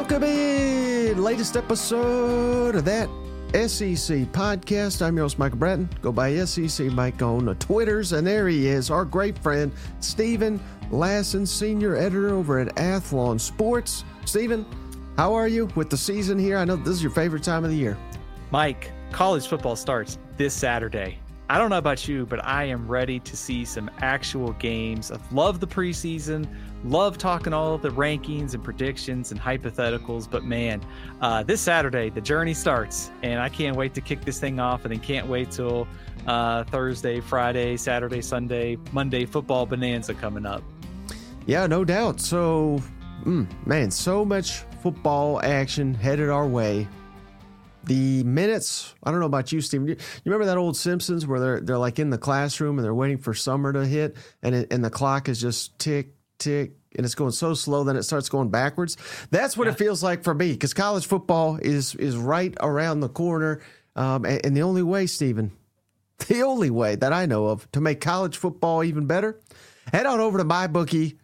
Welcome in, latest episode of that SEC podcast. I'm your host, Michael Bratton. Go by SEC Mike on the Twitters, and there he is, our great friend, Stephen Lassan, senior editor over at Athlon Sports. Stephen, how are you with the season here? I know this is your favorite time of the year. Mike, college football starts this Saturday. I don't know about you, but I am ready to see some actual games. I love the preseason, love talking all of the rankings and predictions and hypotheticals, but man, this Saturday, the journey starts, and I can't wait to kick this thing off, and then can't wait till Thursday, Friday, Saturday, Sunday, Monday football bonanza coming up. Yeah, no doubt. So, man, so much football action headed our way. The minutes, I don't know about you, Stephen. You remember that old Simpsons where they're like in the classroom and they're waiting for summer to hit, and the clock is just tick, tick, and it's going so slow, then it starts going backwards. That's what it feels like for me, because college football is right around the corner. And the only way, Stephen, the only way that I know of to make college football even better, head on over to mybookie.ag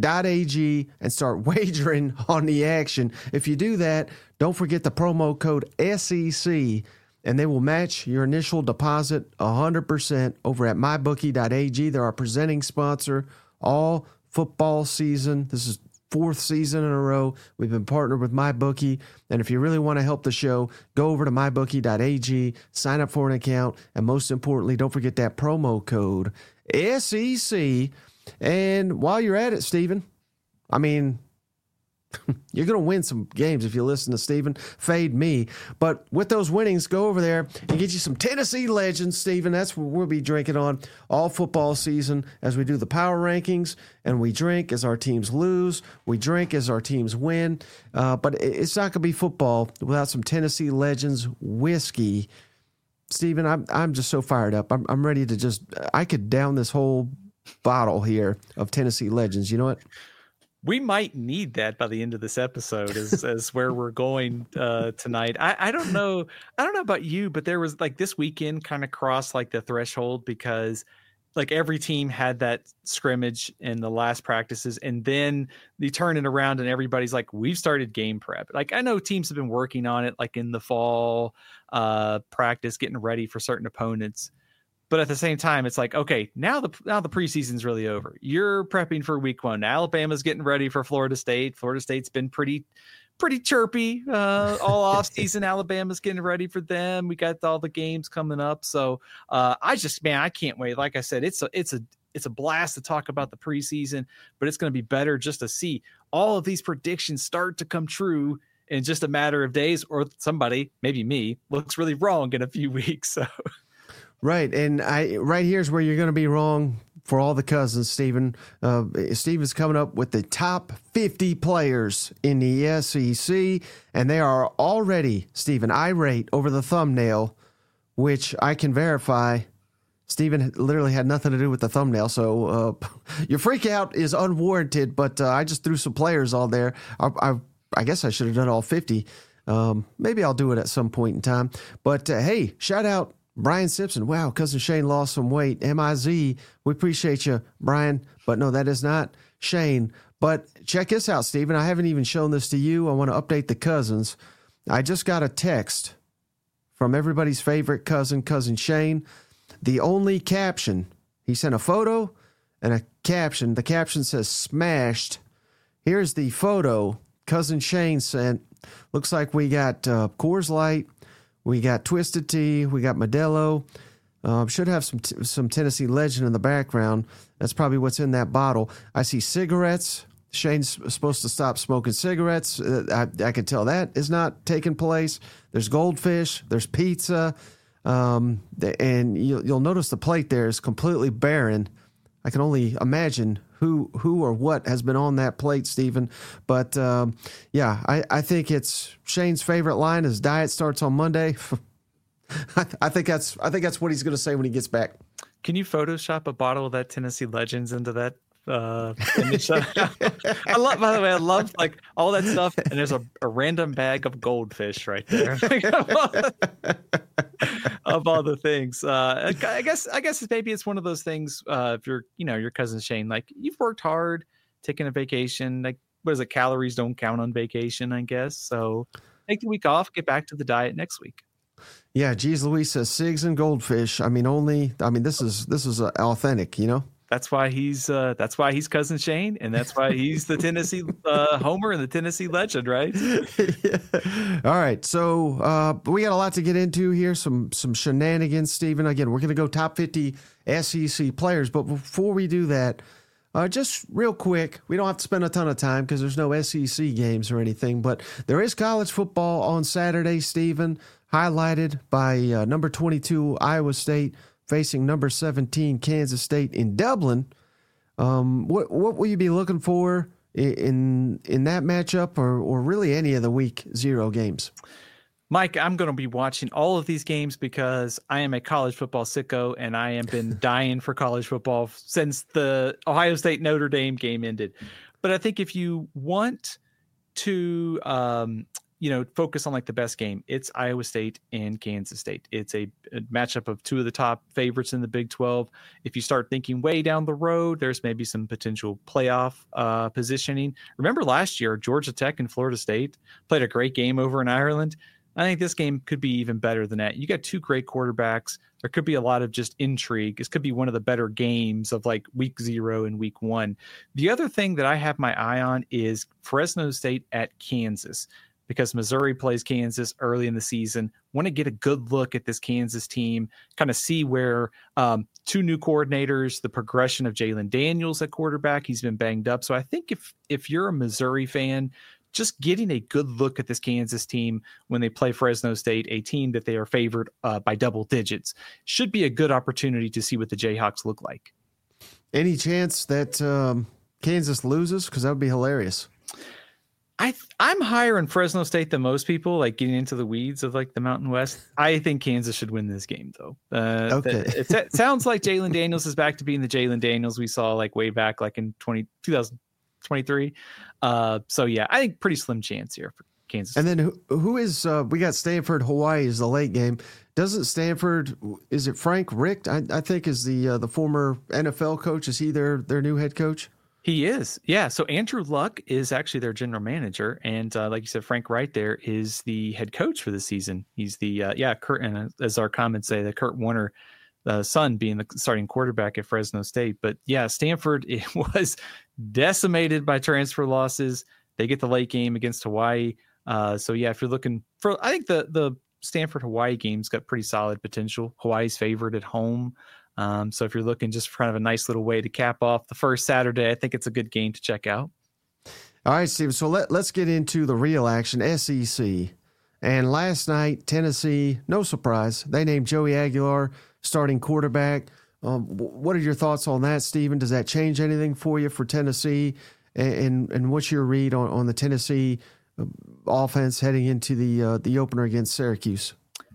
and start wagering on the action. If you do that, don't forget the promo code SEC, and they will match your initial deposit 100% over at mybookie.ag. They're our presenting sponsor all football season. This is fourth season in a row. We've been partnered with MyBookie, and if you really want to help the show, go over to mybookie.ag, sign up for an account, and most importantly, don't forget that promo code SEC. And while you're at it, Stephen, I mean, you're going to win some games if you listen to Stephen fade me. But with those winnings, go over there and get you some Tennessee Legends, Stephen. That's what we'll be drinking on all football season as we do the power rankings. And we drink as our teams lose. We drink as our teams win. But it's not going to be football without some Tennessee Legends whiskey. Stephen, I'm just so fired up. I'm ready to I could down this whole bottle here of Tennessee Legends. You know what? We might need that by the end of this episode as where we're going tonight. I don't know about you, but there was like this weekend kind of crossed like the threshold, because like every team had that scrimmage in the last practices, and then they turn it around and everybody's like, we've started game prep. Like I know teams have been working on it like in the fall practice, getting ready for certain opponents. But at the same time, it's like, okay, now the preseason's really over. You're prepping for week one. Alabama's getting ready for Florida State. Florida State's been pretty chirpy all off season. Alabama's getting ready for them. We got all the games coming up. So I can't wait. Like I said, it's a blast to talk about the preseason, but it's going to be better just to see all of these predictions start to come true in just a matter of days, or somebody, maybe me, looks really wrong in a few weeks. So. Right, and right here's where you're going to be wrong for all the cousins, Stephen. Stephen's coming up with the top 50 players in the SEC, and they are already, Stephen, irate over the thumbnail, which I can verify. Stephen literally had nothing to do with the thumbnail, so your freak out is unwarranted, but I just threw some players on there. I guess I should have done all 50. Maybe I'll do it at some point in time. But, hey, shout out Brian Simpson. Wow, Cousin Shane lost some weight. MIZ. We appreciate you, Brian. But no, that is not Shane. But check this out, Stephen. I haven't even shown this to you. I want to update the cousins. I just got a text from everybody's favorite cousin, Cousin Shane. The only caption, he sent a photo and a caption. The caption says smashed. Here's the photo Cousin Shane sent. Looks like we got Coors Light. We got Twisted Tea. We got Modelo. Should have some Tennessee Legend in the background. That's probably what's in that bottle. I see cigarettes. Shane's supposed to stop smoking cigarettes. I can tell that is not taking place. There's goldfish. There's pizza. And you'll notice the plate there is completely barren. I can only imagine who or what has been on that plate, Stephen. But I think it's Shane's favorite line is diet starts on Monday. I think that's what he's going to say when he gets back. Can you Photoshop a bottle of that Tennessee Legends into that image? I love like all that stuff, and there's a random bag of goldfish right there. Of all the things, I guess maybe it's one of those things. If you're, your cousin Shane, like you've worked hard, taking a vacation, like what is it? Calories don't count on vacation, I guess. So take the week off, get back to the diet next week. Yeah, geez, Louise says cigs and goldfish. This is authentic, you know. That's why he's Cousin Shane, and that's why he's the Tennessee Homer and the Tennessee legend, right? Yeah. All right, so we got a lot to get into here. Some shenanigans, Stephen. Again, we're going to go top 50 SEC players, but before we do that, just real quick, we don't have to spend a ton of time because there's no SEC games or anything, but there is college football on Saturday, Stephen, highlighted by number 22 Iowa State facing number 17 Kansas State in Dublin. What will you be looking for in that matchup, or really any of the week 0 games? Mike, I'm going to be watching all of these games because I am a college football sicko, and I have been dying for college football since the Ohio State Notre Dame game ended. But I think if you want to focus on like the best game, it's Iowa State and Kansas State. It's a matchup of two of the top favorites in the Big 12. If you start thinking way down the road, there's maybe some potential playoff positioning. Remember last year, Georgia Tech and Florida State played a great game over in Ireland. I think this game could be even better than that. You got two great quarterbacks. There could be a lot of just intrigue. This could be one of the better games of like week 0 and week 1. The other thing that I have my eye on is Fresno State at Kansas, because Missouri plays Kansas early in the season. Want to get a good look at this Kansas team, kind of see where two new coordinators, the progression of Jalen Daniels at quarterback. He's been banged up. So I think if you're a Missouri fan, just getting a good look at this Kansas team when they play Fresno State, a team that they are favored by double digits, should be a good opportunity to see what the Jayhawks look like. Any chance that Kansas loses? Because that would be hilarious. I'm higher in Fresno State than most people, like getting into the weeds of like the Mountain West. I think Kansas should win this game, though. Okay. It sounds like Jalen Daniels is back to being the Jalen Daniels we saw like way back like in 2023. So yeah, I think pretty slim chance here for Kansas. And then who is we got Stanford Hawaii is the late game. Doesn't Stanford, is it Frank Richt? I think is the former NFL coach. Is he their new head coach? He is. Yeah. So Andrew Luck is actually their general manager. And like you said, Frank Wright there is the head coach for the season. He's the, Kurt, and as our comments say, the Kurt Warner son being the starting quarterback at Fresno State. But yeah, Stanford, it was decimated by transfer losses. They get the late game against Hawaii. So yeah, if you're looking for, I think the Stanford Hawaii game's got pretty solid potential. Hawaii's favored at home. So if you're looking just for kind of a nice little way to cap off the first Saturday, I think it's a good game to check out. All right, Steve. So let's get into the real action, SEC. And last night, Tennessee, no surprise, they named Joey Aguilar starting quarterback. What are your thoughts on that, Stephen? Does that change anything for you for Tennessee? And what's your read on the Tennessee offense heading into the opener against Syracuse?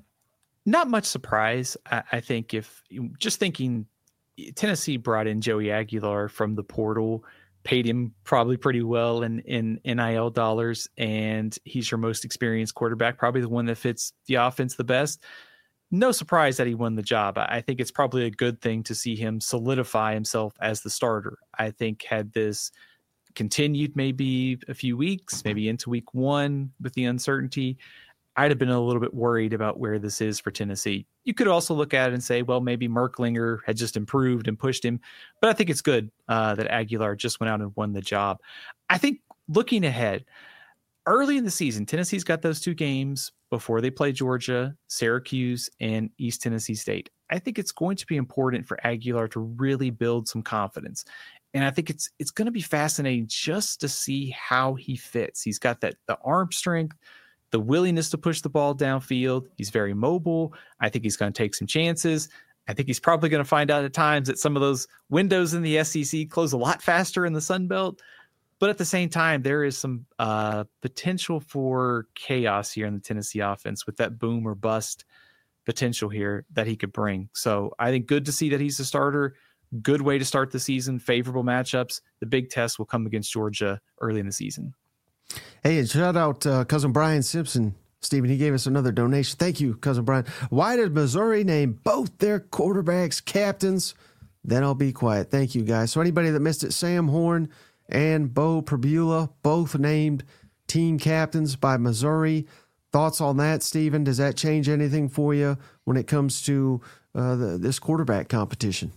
Not much surprise. I think if just thinking Tennessee brought in Joey Aguilar from the portal, paid him probably pretty well in NIL dollars, and he's your most experienced quarterback, probably the one that fits the offense the best. No surprise that he won the job. I think it's probably a good thing to see him solidify himself as the starter. I think had this continued maybe a few weeks, maybe into week 1 with the uncertainty, I'd have been a little bit worried about where this is for Tennessee. You could also look at it and say, well, maybe Merklinger had just improved and pushed him. But I think it's good that Aguilar just went out and won the job. I think looking ahead, early in the season, Tennessee's got those 2 games before they play Georgia, Syracuse, and East Tennessee State. I think it's going to be important for Aguilar to really build some confidence. And I think it's going to be fascinating just to see how he fits. He's got the arm strength, the willingness to push the ball downfield. He's very mobile. I think he's going to take some chances. I think he's probably going to find out at times that some of those windows in the SEC close a lot faster in the Sun Belt. But at the same time, there is some potential for chaos here in the Tennessee offense with that boom or bust potential here that he could bring. So I think good to see that he's a starter. Good way to start the season. Favorable matchups. The big test will come against Georgia early in the season. Hey, and shout out Cousin Brian Simpson. Stephen, he gave us another donation. Thank you, Cousin Brian. Why did Missouri name both their quarterbacks captains? Then I'll be quiet. Thank you, guys. So anybody that missed it, Sam Horn and Bo Pribula, both named team captains by Missouri. Thoughts on that, Stephen? Does that change anything for you when it comes to this quarterback competition?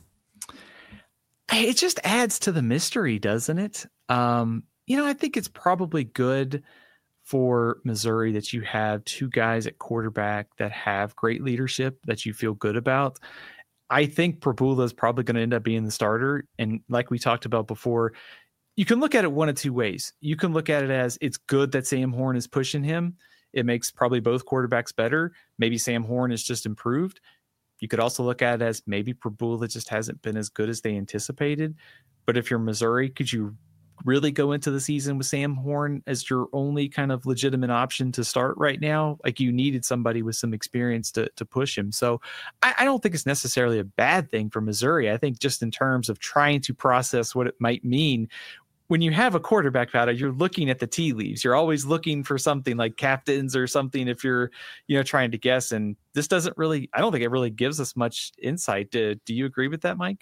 It just adds to the mystery, doesn't it? I think it's probably good for Missouri that you have two guys at quarterback that have great leadership that you feel good about. I think Pribula is probably going to end up being the starter. And like we talked about before, you can look at it one of two ways. You can look at it as it's good that Sam Horn is pushing him. It makes probably both quarterbacks better. Maybe Sam Horn is just improved. You could also look at it as maybe Pribula just hasn't been as good as they anticipated. But if you're Missouri, could you really go into the season with Sam Horn as your only kind of legitimate option to start right now? Like, you needed somebody with some experience to push him. So I don't think it's necessarily a bad thing for Missouri. I think just in terms of trying to process what it might mean, when you have a quarterback battle, you're looking at the tea leaves. You're always looking for something like captains or something if you're, trying to guess. And this doesn't really, I don't think it really gives us much insight. Do you agree with that, Mike?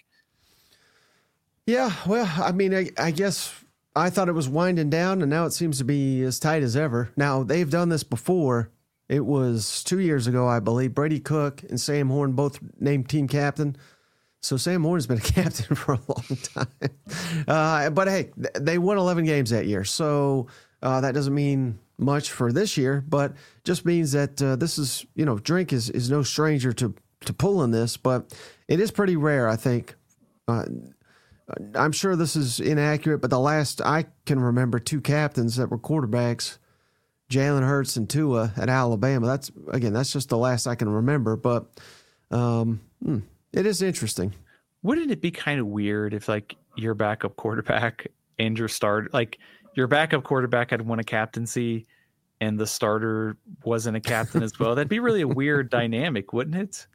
Yeah, well, I mean, I guess I thought it was winding down, and now it seems to be as tight as ever. Now, they've done this before. It was 2 years ago, I believe. Brady Cook and Sam Horn both named team captain. So Sam Horn's been a captain for a long time. But hey, they won 11 games that year. So that doesn't mean much for this year, but just means that this is, Drink is no stranger to pulling this, but it is pretty rare, I think. I'm sure this is inaccurate, but the last I can remember two captains that were quarterbacks, Jalen Hurts and Tua at Alabama. That's just the last I can remember, but it is interesting. Wouldn't it be kind of weird if your backup quarterback and your backup quarterback had won a captaincy and the starter wasn't a captain as well? That'd be really a weird dynamic, wouldn't it?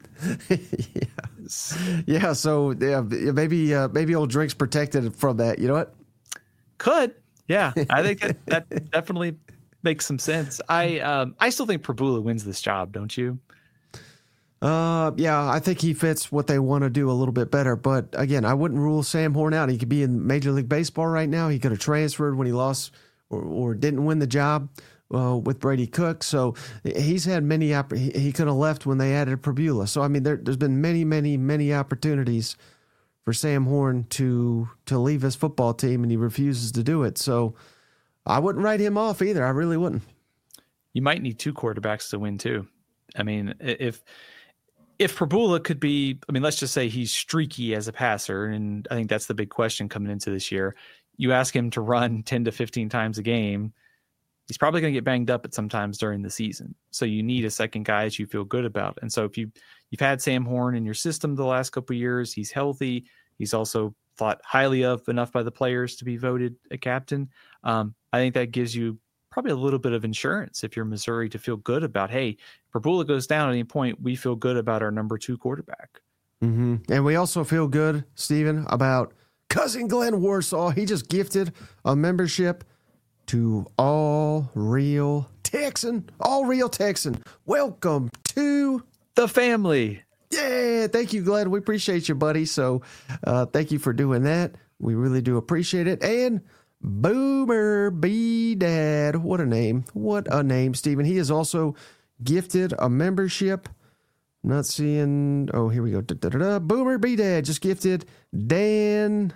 Yeah. So maybe old Drink's protected from that. You know what? Could. Yeah. I think that definitely makes some sense. I still think Pribula wins this job. Don't you? Yeah, I think he fits what they want to do a little bit better. But again, I wouldn't rule Sam Horn out. He could be in Major League Baseball right now. He could have transferred when he lost or didn't win the job with Brady Cook. So he's had many. He could have left when they added Pribula. So I mean, there's been many opportunities for Sam Horn to leave his football team, and he refuses to do it. So I wouldn't write him off either. I really wouldn't. You might need two quarterbacks to win too. I mean, if Pribula could be, let's just say he's streaky as a passer, and I think that's the big question coming into this year. You ask him to run 10 to 15 times a game, he's probably going to get banged up at some times during the season. So you need a second guy that you feel good about. And so if you've had Sam Horn in your system the last couple of years, he's healthy. He's also thought highly of enough by the players to be voted a captain. I think that gives you probably a little bit of insurance if you're Missouri to feel good about, hey, Pribula goes down at any point, we feel good about our number 2 quarterback. Mm-hmm. And we also feel good, Stephen, about cousin Glenn Warsaw. He just gifted a membership to All Real Texan. Welcome to the family. Yeah, thank you, Glenn. We appreciate you, buddy. So thank you for doing that. We really do appreciate it. And Boomer B Dad. What a name, Stephen. He is also gifted a membership. I'm not seeing. Oh, here we go. Boomer B Dad just gifted Dan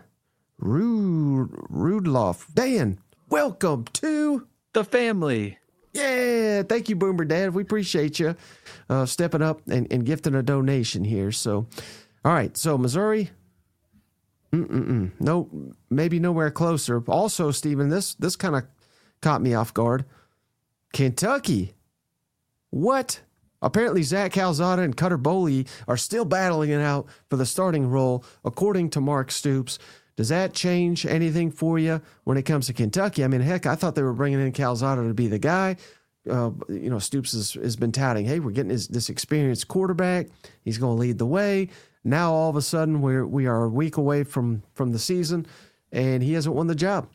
Rudloff. Dan, welcome to the family. Yeah, thank you, Boomer Dad. We appreciate you stepping up and gifting a donation here. So, all right. So Missouri. No, maybe nowhere closer. Also, Stephen, this kind of caught me off guard. Kentucky. What? Apparently, Zach Calzada and Cutter Boley are still battling it out for the starting role, according to Mark Stoops. Does that change anything for you when it comes to Kentucky? I mean, heck, I thought they were bringing in Calzada to be the guy. Stoops has been touting, hey, we're getting this experienced quarterback. He's going to lead the way. Now, all of a sudden, we are a week away from the season, and he hasn't won the job.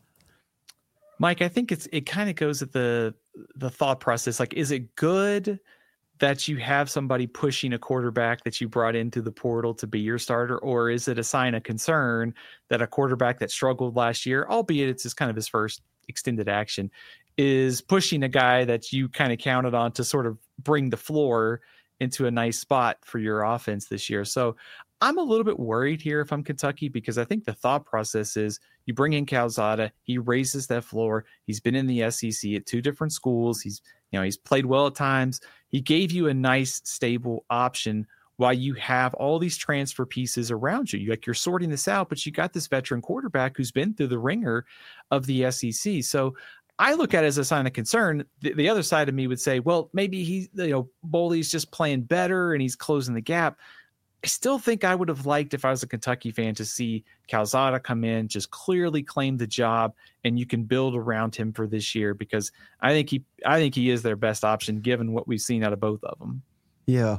Mike, I think it kind of goes at the thought process. Like, is it good that you have somebody pushing a quarterback that you brought into the portal to be your starter, or is it a sign of concern that a quarterback that struggled last year, albeit it's just kind of his first extended action, is pushing a guy that you kind of counted on to sort of bring the floor into a nice spot for your offense this year? So I'm a little bit worried here if I'm Kentucky, because I think the thought process is you bring in Calzada, he raises that floor. He's been in the SEC at 2 different schools. He's played well at times. He gave you a nice, stable option while you have all these transfer pieces around you. You're sorting this out, but you got this veteran quarterback who's been through the ringer of the SEC. So I look at it as a sign of concern. The other side of me would say, well, maybe Boley's just playing better and he's closing the gap. I still think I would have liked, if I was a Kentucky fan, to see Calzada come in, just clearly claim the job, and you can build around him for this year, because I think he is their best option given what we've seen out of both of them. Yeah.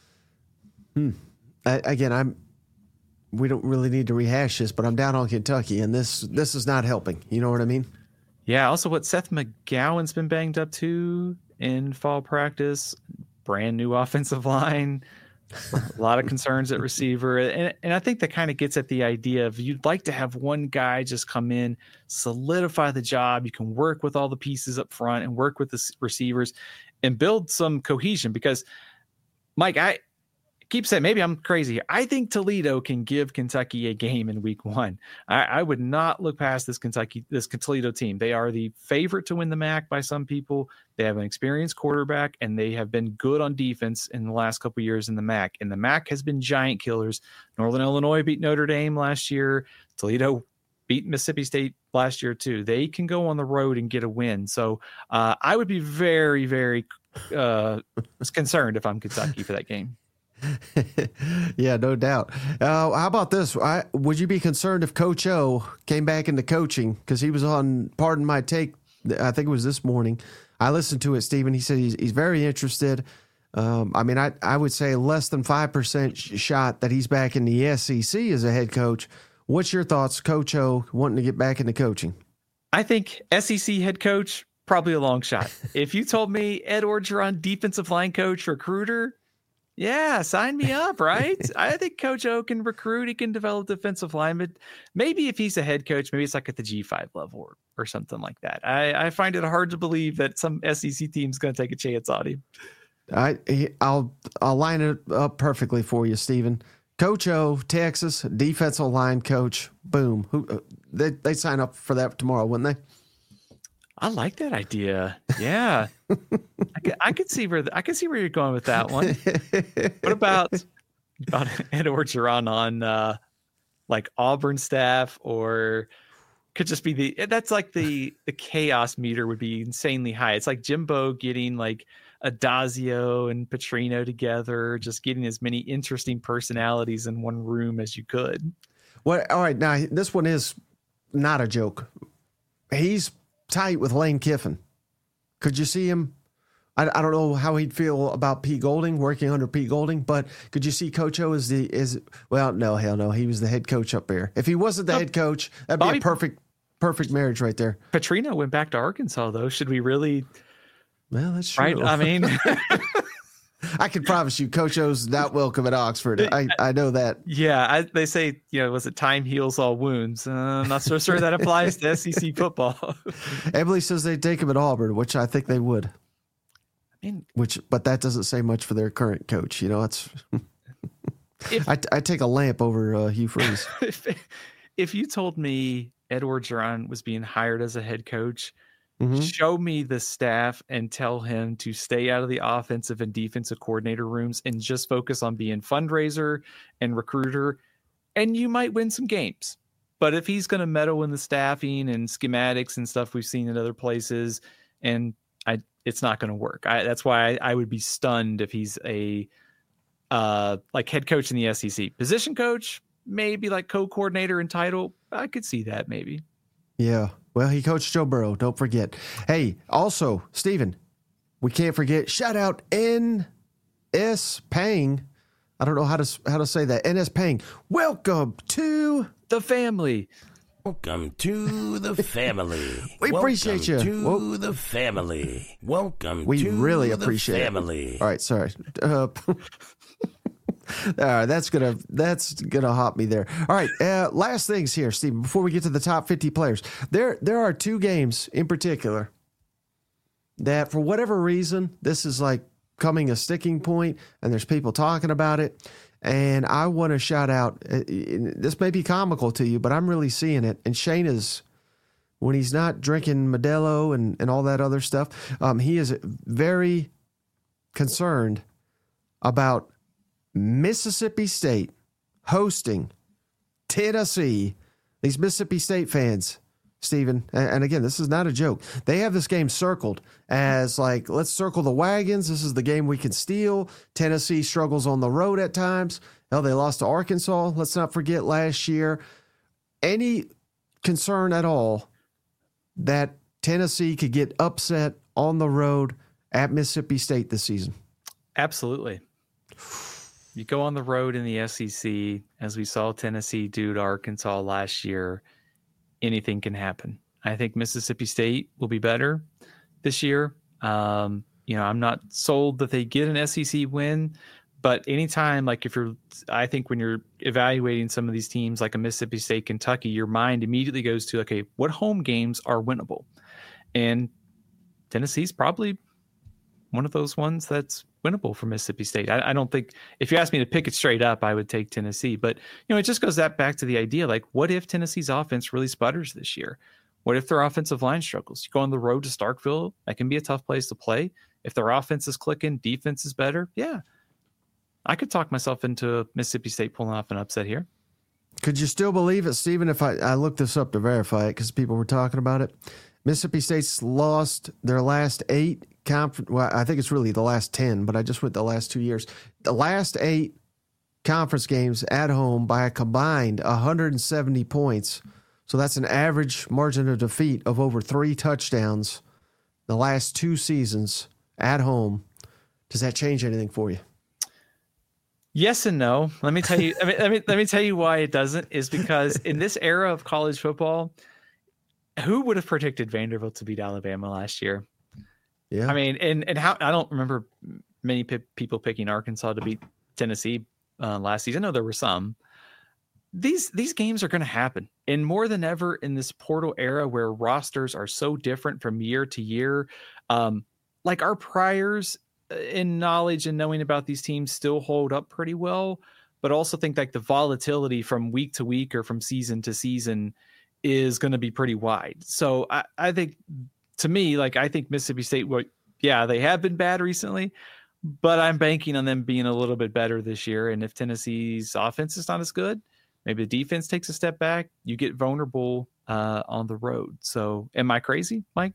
Again, we don't really need to rehash this, but I'm down on Kentucky, and this is not helping. You know what I mean? Yeah. Also, what Seth McGowan's been banged up too in fall practice, brand new offensive line. A lot of concerns at receiver. And I think that kind of gets at the idea of you'd like to have one guy just come in, solidify the job. You can work with all the pieces up front and work with the receivers and build some cohesion, because, Mike, I keep saying, maybe I'm crazy. I think Toledo can give Kentucky a game in week 1. I would not look past this Toledo team. They are the favorite to win the MAC by some people. They have an experienced quarterback, and they have been good on defense in the last couple of years in the MAC. And the MAC has been giant killers. Northern Illinois beat Notre Dame last year. Toledo beat Mississippi State last year too. They can go on the road and get a win. So I would be very, very concerned if I'm Kentucky for that game. Yeah, no doubt. How about this? Would you be concerned if Coach O came back into coaching? Because he was on Pardon My Take, I think it was this morning. I listened to it, Stephen. He said he's very interested. I would say less than 5% shot that he's back in the SEC as a head coach. What's your thoughts, Coach O, wanting to get back into coaching? I think SEC head coach, probably a long shot. If you told me Ed Orgeron, defensive line coach, recruiter, yeah, sign me up, right? I think Coach O can recruit. He can develop defensive linemen. Maybe if he's a head coach, maybe it's like at the G5 level or something like that. I find it hard to believe that some SEC team's going to take a chance on him. I'll line it up perfectly for you, Stephen. Coach O, Texas, defensive line coach. Boom. They sign up for that tomorrow, wouldn't they? I like that idea. Yeah, I could see where you're going with that one. What about Ed Orgeron on like Auburn staff, or could just be that's like the chaos meter would be insanely high. It's like Jimbo getting like Adazio and Petrino together, just getting as many interesting personalities in one room as you could. Well, all right, now this one is not a joke. He's tight with Lane Kiffin. Could you see him? I don't know how he'd feel about Pete Golding, working under Pete Golding, but could you see Coach O well, no, hell no. He was the head coach up there. If he wasn't the head coach, that'd be a perfect marriage right there. Petrino went back to Arkansas, though. Should we really? Well, that's true. Right? I mean, I can promise you Coach O's not welcome at Oxford. I know that. Yeah, they say, was it time heals all wounds? I'm not so sure that applies to SEC football. Emily says they'd take him at Auburn, which I think they would. But that doesn't say much for their current coach. It's. I take a lamp over Hugh Freeze. If you told me Ed Orgeron was being hired as a head coach, mm-hmm. show me the staff and tell him to stay out of the offensive and defensive coordinator rooms and just focus on being fundraiser and recruiter, and you might win some games. But if he's going to meddle in the staffing and schematics and stuff we've seen in other places, and it's not going to work. That's why I would be stunned if he's a like head coach in the SEC. Position coach, maybe like co-coordinator in title. I could see that maybe. Yeah. Well, he coached Joe Burrow. Don't forget. Hey, also, Stephen, we can't forget, shout out N.S. Pang. I don't know how to say that. N.S. Pang. Welcome to the family. Welcome to the family. We appreciate you. To the family. Welcome we to really the appreciate family. It. All right, sorry. All right, that's gonna hop me there. All right, last things here, Stephen. Before we get to the top 50 players, there are two games in particular that, for whatever reason, this is like coming a sticking point, and there's people talking about it. And I want to shout out, this may be comical to you, but I'm really seeing it. And Shane is, when he's not drinking Modelo and all that other stuff, he is very concerned about Mississippi State hosting Tennessee. These Mississippi State fans, Stephen, and again, this is not a joke. They have this game circled as like, let's circle the wagons. This is the game we can steal. Tennessee struggles on the road at times. Hell, they lost to Arkansas. Let's not forget last year. Any concern at all that Tennessee could get upset on the road at Mississippi State this season? Absolutely. You go on the road in the SEC, as we saw Tennessee do to Arkansas last year, anything can happen. I think Mississippi State will be better this year. I'm not sold that they get an SEC win, but anytime, like I think when you're evaluating some of these teams like a Mississippi State, Kentucky, your mind immediately goes to, okay, what home games are winnable? And Tennessee's probably one of those ones that's winnable for Mississippi State. I don't think, if you ask me to pick it straight up, I would take Tennessee. But, it just goes back to the idea, like, what if Tennessee's offense really sputters this year? What if their offensive line struggles? You go on the road to Starkville, that can be a tough place to play. If their offense is clicking, defense is better, yeah. I could talk myself into Mississippi State pulling off an upset here. Could you still believe it, Stephen, if I looked this up to verify it because people were talking about it? Mississippi State's lost their last 8 well, I think it's really the last 10, but I just went the last 2 years. The last 8 conference games at home by a combined 170 points. So that's an average margin of defeat of over 3 touchdowns the last 2 seasons at home. Does that change anything for you? Yes and no. Let me tell you. Let me tell you why it doesn't. Is because in this era of college football, who would have predicted Vanderbilt to beat Alabama last year? Yeah. I mean, and how, I don't remember many people picking Arkansas to beat Tennessee last season. I know there were some. These games are going to happen, and more than ever in this portal era where rosters are so different from year to year. Like, our priors in knowledge and knowing about these teams still hold up pretty well, but also think like the volatility from week to week or from season to season is going to be pretty wide. So I think, to me, like, I think Mississippi State, they have been bad recently, but I'm banking on them being a little bit better this year. And if Tennessee's offense is not as good, maybe the defense takes a step back, you get vulnerable on the road. So am I crazy, Mike?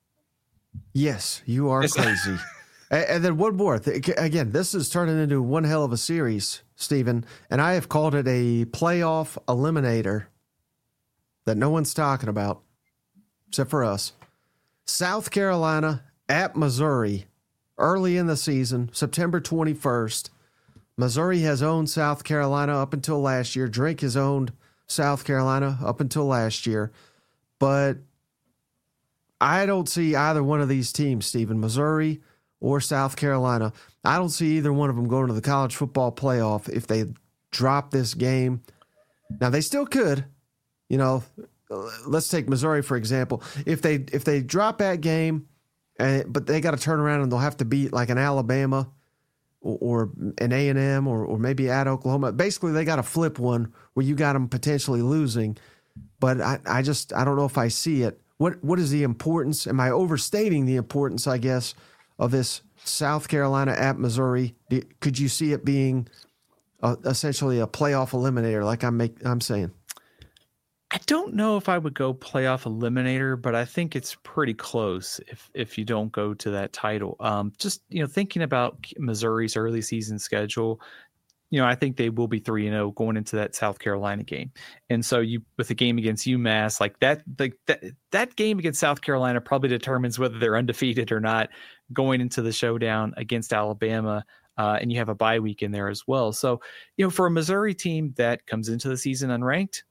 Yes, you are crazy. And then one more. Again, this is turning into one hell of a series, Stephen, and I have called it a playoff eliminator that no one's talking about except for us. South Carolina at Missouri early in the season, September 21st. Missouri has owned South Carolina up until last year. Drink has owned South Carolina up until last year. But I don't see either one of these teams, Stephen, Missouri or South Carolina. I don't see either one of them going to the college football playoff if they drop this game. Now, they still could. Let's take Missouri, for example. If they drop that game, but they got to turn around and they'll have to beat like an Alabama or an A&M or maybe at Oklahoma. Basically, they got to flip one where you got them potentially losing. But I don't know if I see it. What is the importance? Am I overstating the importance, I guess, of this South Carolina at Missouri? Could you see it being essentially a playoff eliminator like I'm saying? I don't know if I would go playoff eliminator, but I think it's pretty close if you don't go to that title. Just, thinking about Missouri's early season schedule, I think they will be 3-0 going into that South Carolina game. And so with the game against UMass, like that game against South Carolina probably determines whether they're undefeated or not going into the showdown against Alabama. And you have a bye week in there as well. So, for a Missouri team that comes into the season unranked,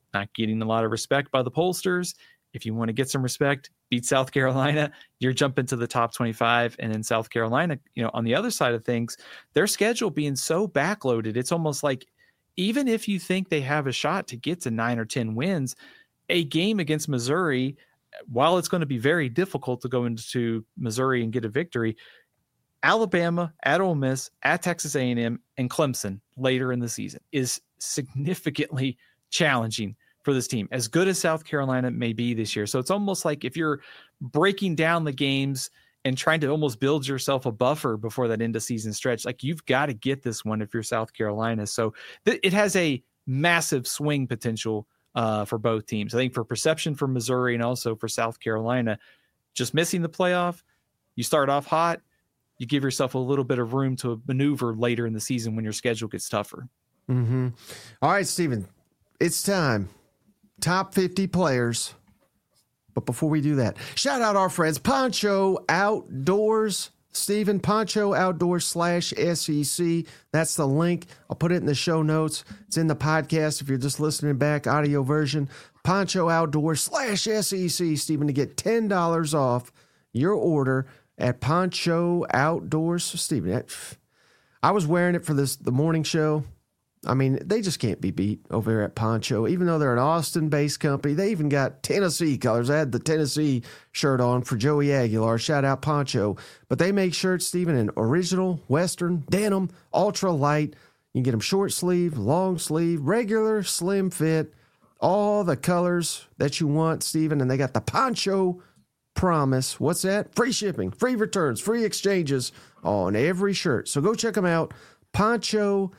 not getting a lot of respect by the pollsters. If you want to get some respect, beat South Carolina, you're jumping to the top 25. And in South Carolina, on the other side of things, their schedule being so backloaded, it's almost like even if you think they have a shot to get to 9 or 10 wins, a game against Missouri, while it's going to be very difficult to go into Missouri and get a victory, Alabama, at Ole Miss, at Texas A&M, and Clemson later in the season is significantly challenging for this team, as good as South Carolina may be this year. So it's almost like if you're breaking down the games and trying to almost build yourself a buffer before that end of season stretch, like you've got to get this one if you're South Carolina. So it has a massive swing potential for both teams. I think for perception for Missouri and also for South Carolina, just missing the playoff, you start off hot, you give yourself a little bit of room to maneuver later in the season when your schedule gets tougher. Mm-hmm. All right, Stephen, it's time. Top 50 players. But before we do that, shout out our friends, Poncho Outdoors. Stephen, Poncho Outdoors /SEC. That's the link. I'll put it in the show notes. It's in the podcast if you're just listening back, audio version. Poncho Outdoors /SEC, Stephen, to get $10 off your order at Poncho Outdoors. Stephen, I was wearing it for the morning show. I mean, they just can't be beat over here at Poncho. Even though they're an Austin-based company, they even got Tennessee colors. I had the Tennessee shirt on for Joey Aguilar. Shout out Poncho. But they make shirts, Stephen, in original, Western, denim, ultra light. You can get them short sleeve, long sleeve, regular, slim fit, all the colors that you want, Stephen. And they got the Poncho Promise. What's that? Free shipping, free returns, free exchanges on every shirt. So go check them out. Poncho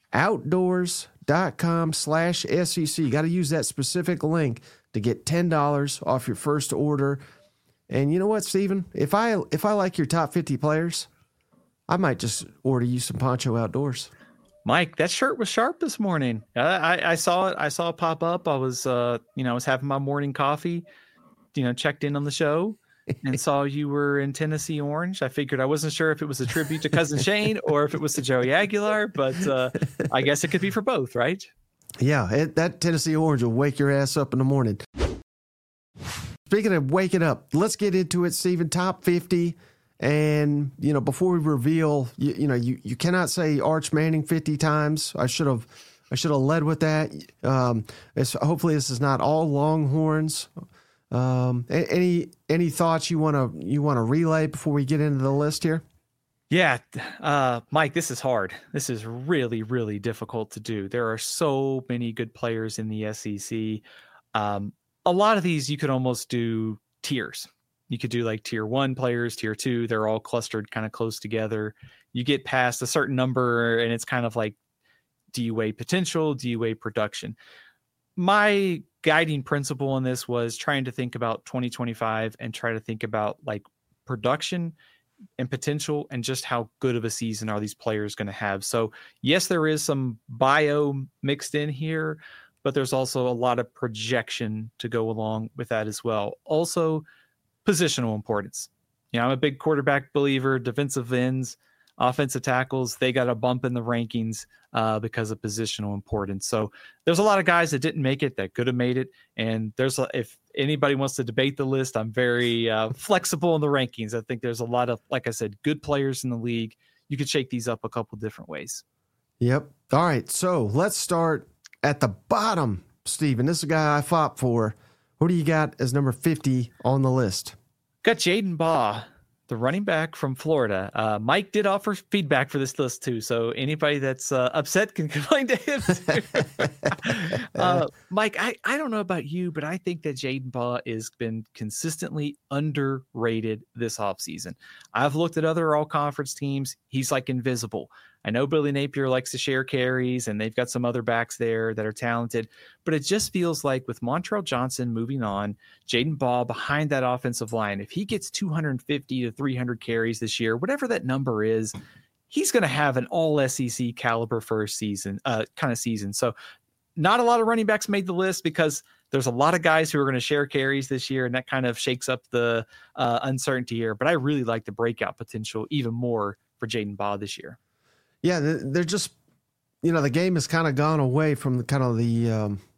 outdoors.com/SEC. You got to use that specific link to get $10 off your first order. And you know what, Stephen? If I like your top 50 players, I might just order you some Poncho Outdoors. Mike, that shirt was sharp this morning. I saw it. I saw it pop up. I was, I was having my morning coffee, checked in on the show and saw you were in Tennessee orange. I figured I wasn't sure if it was a tribute to Cousin Shane or if it was to Joey Aguilar, but I guess it could be for both, right? Yeah, that Tennessee orange will wake your ass up in the morning. Speaking of waking up, let's get into it, Stephen. Top 50. And, before we reveal, you cannot say Arch Manning 50 times. I should have led with that. Hopefully this is not all Longhorns. Any thoughts you want to relay before we get into the list here? Yeah. Mike, this is hard. This is really, really difficult to do. There are so many good players in the SEC. A lot of these you could almost do tiers. You could do like tier 1 players, tier 2. They're all clustered kind of close together. You get past a certain number and it's kind of like, do you weigh potential? Do you weigh production? My guiding principle in this was trying to think about 2025 and try to think about like production and potential and just how good of a season are these players going to have. So yes, there is some bio mixed in here, but there's also a lot of projection to go along with that as well. Also, positional importance. I'm a big quarterback believer, defensive ends, offensive tackles, they got a bump in the rankings because of positional importance. So there's a lot of guys that didn't make it that could have made it. And if anybody wants to debate the list, I'm very flexible in the rankings. I think there's a lot of, like I said, good players in the league. You could shake these up a couple different ways. Yep. All right. So let's start at the bottom, Stephen. This is a guy I fought for. Who do you got as number 50 on the list? Got Jaden Baugh, the running back from Florida. Mike did offer feedback for this list too, so anybody that's upset can complain to him too. Mike, I don't know about you, but I think that Jaden Baugh has been consistently underrated this offseason. I've looked at other all-conference teams. He's like invisible. I know Billy Napier likes to share carries, and they've got some other backs there that are talented, but it just feels like with Montrell Johnson moving on, Jaden Baugh behind that offensive line, if he gets 250 to 300 carries this year, whatever that number is, he's going to have an all SEC caliber first season kind of season. So not a lot of running backs made the list because there's a lot of guys who are going to share carries this year, and that kind of shakes up the uncertainty here. But I really like the breakout potential even more for Jaden Baugh this year. Yeah, they're just, the game has kind of gone away from the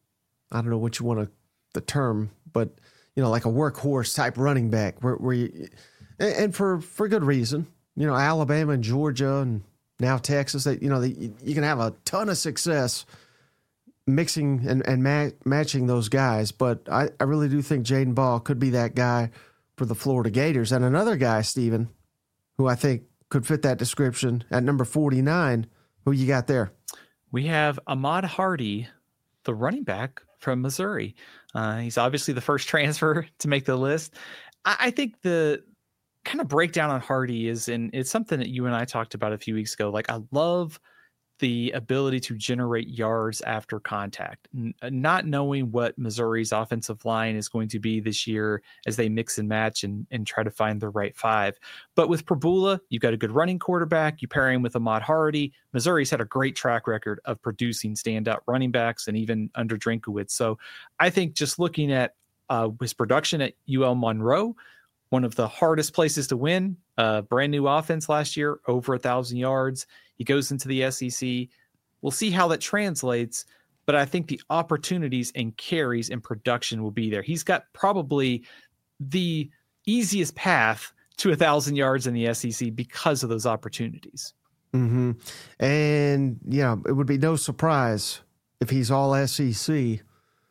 I don't know what you want the term, but like a workhorse type running back where you, and for good reason. Alabama and Georgia and now Texas, you can have a ton of success mixing and matching those guys. But I really do think Jaden Ball could be that guy for the Florida Gators. And another guy, Stephen, who I think could fit that description at number 49. Who you got there? We have Ahmad Hardy, the running back from Missouri. He's obviously the first transfer to make the list. I think the kind of breakdown on Hardy it's something that you and I talked about a few weeks ago. Like, I love the ability to generate yards after contact, not knowing what Missouri's offensive line is going to be this year as they mix and match and try to find the right five. But with Prabula, you've got a good running quarterback. You pair him with Ahmad Hardy. Missouri's had a great track record of producing standout running backs, and even under Drinkowitz. So I think just looking at his production at UL Monroe, one of the hardest places to win, brand new offense last year, over 1,000 yards. He goes into the SEC. We'll see how that translates, but I think the opportunities and carries and production will be there. He's got probably the easiest path to 1,000 yards in the SEC because of those opportunities. Mm-hmm. And, it would be no surprise if he's all SEC.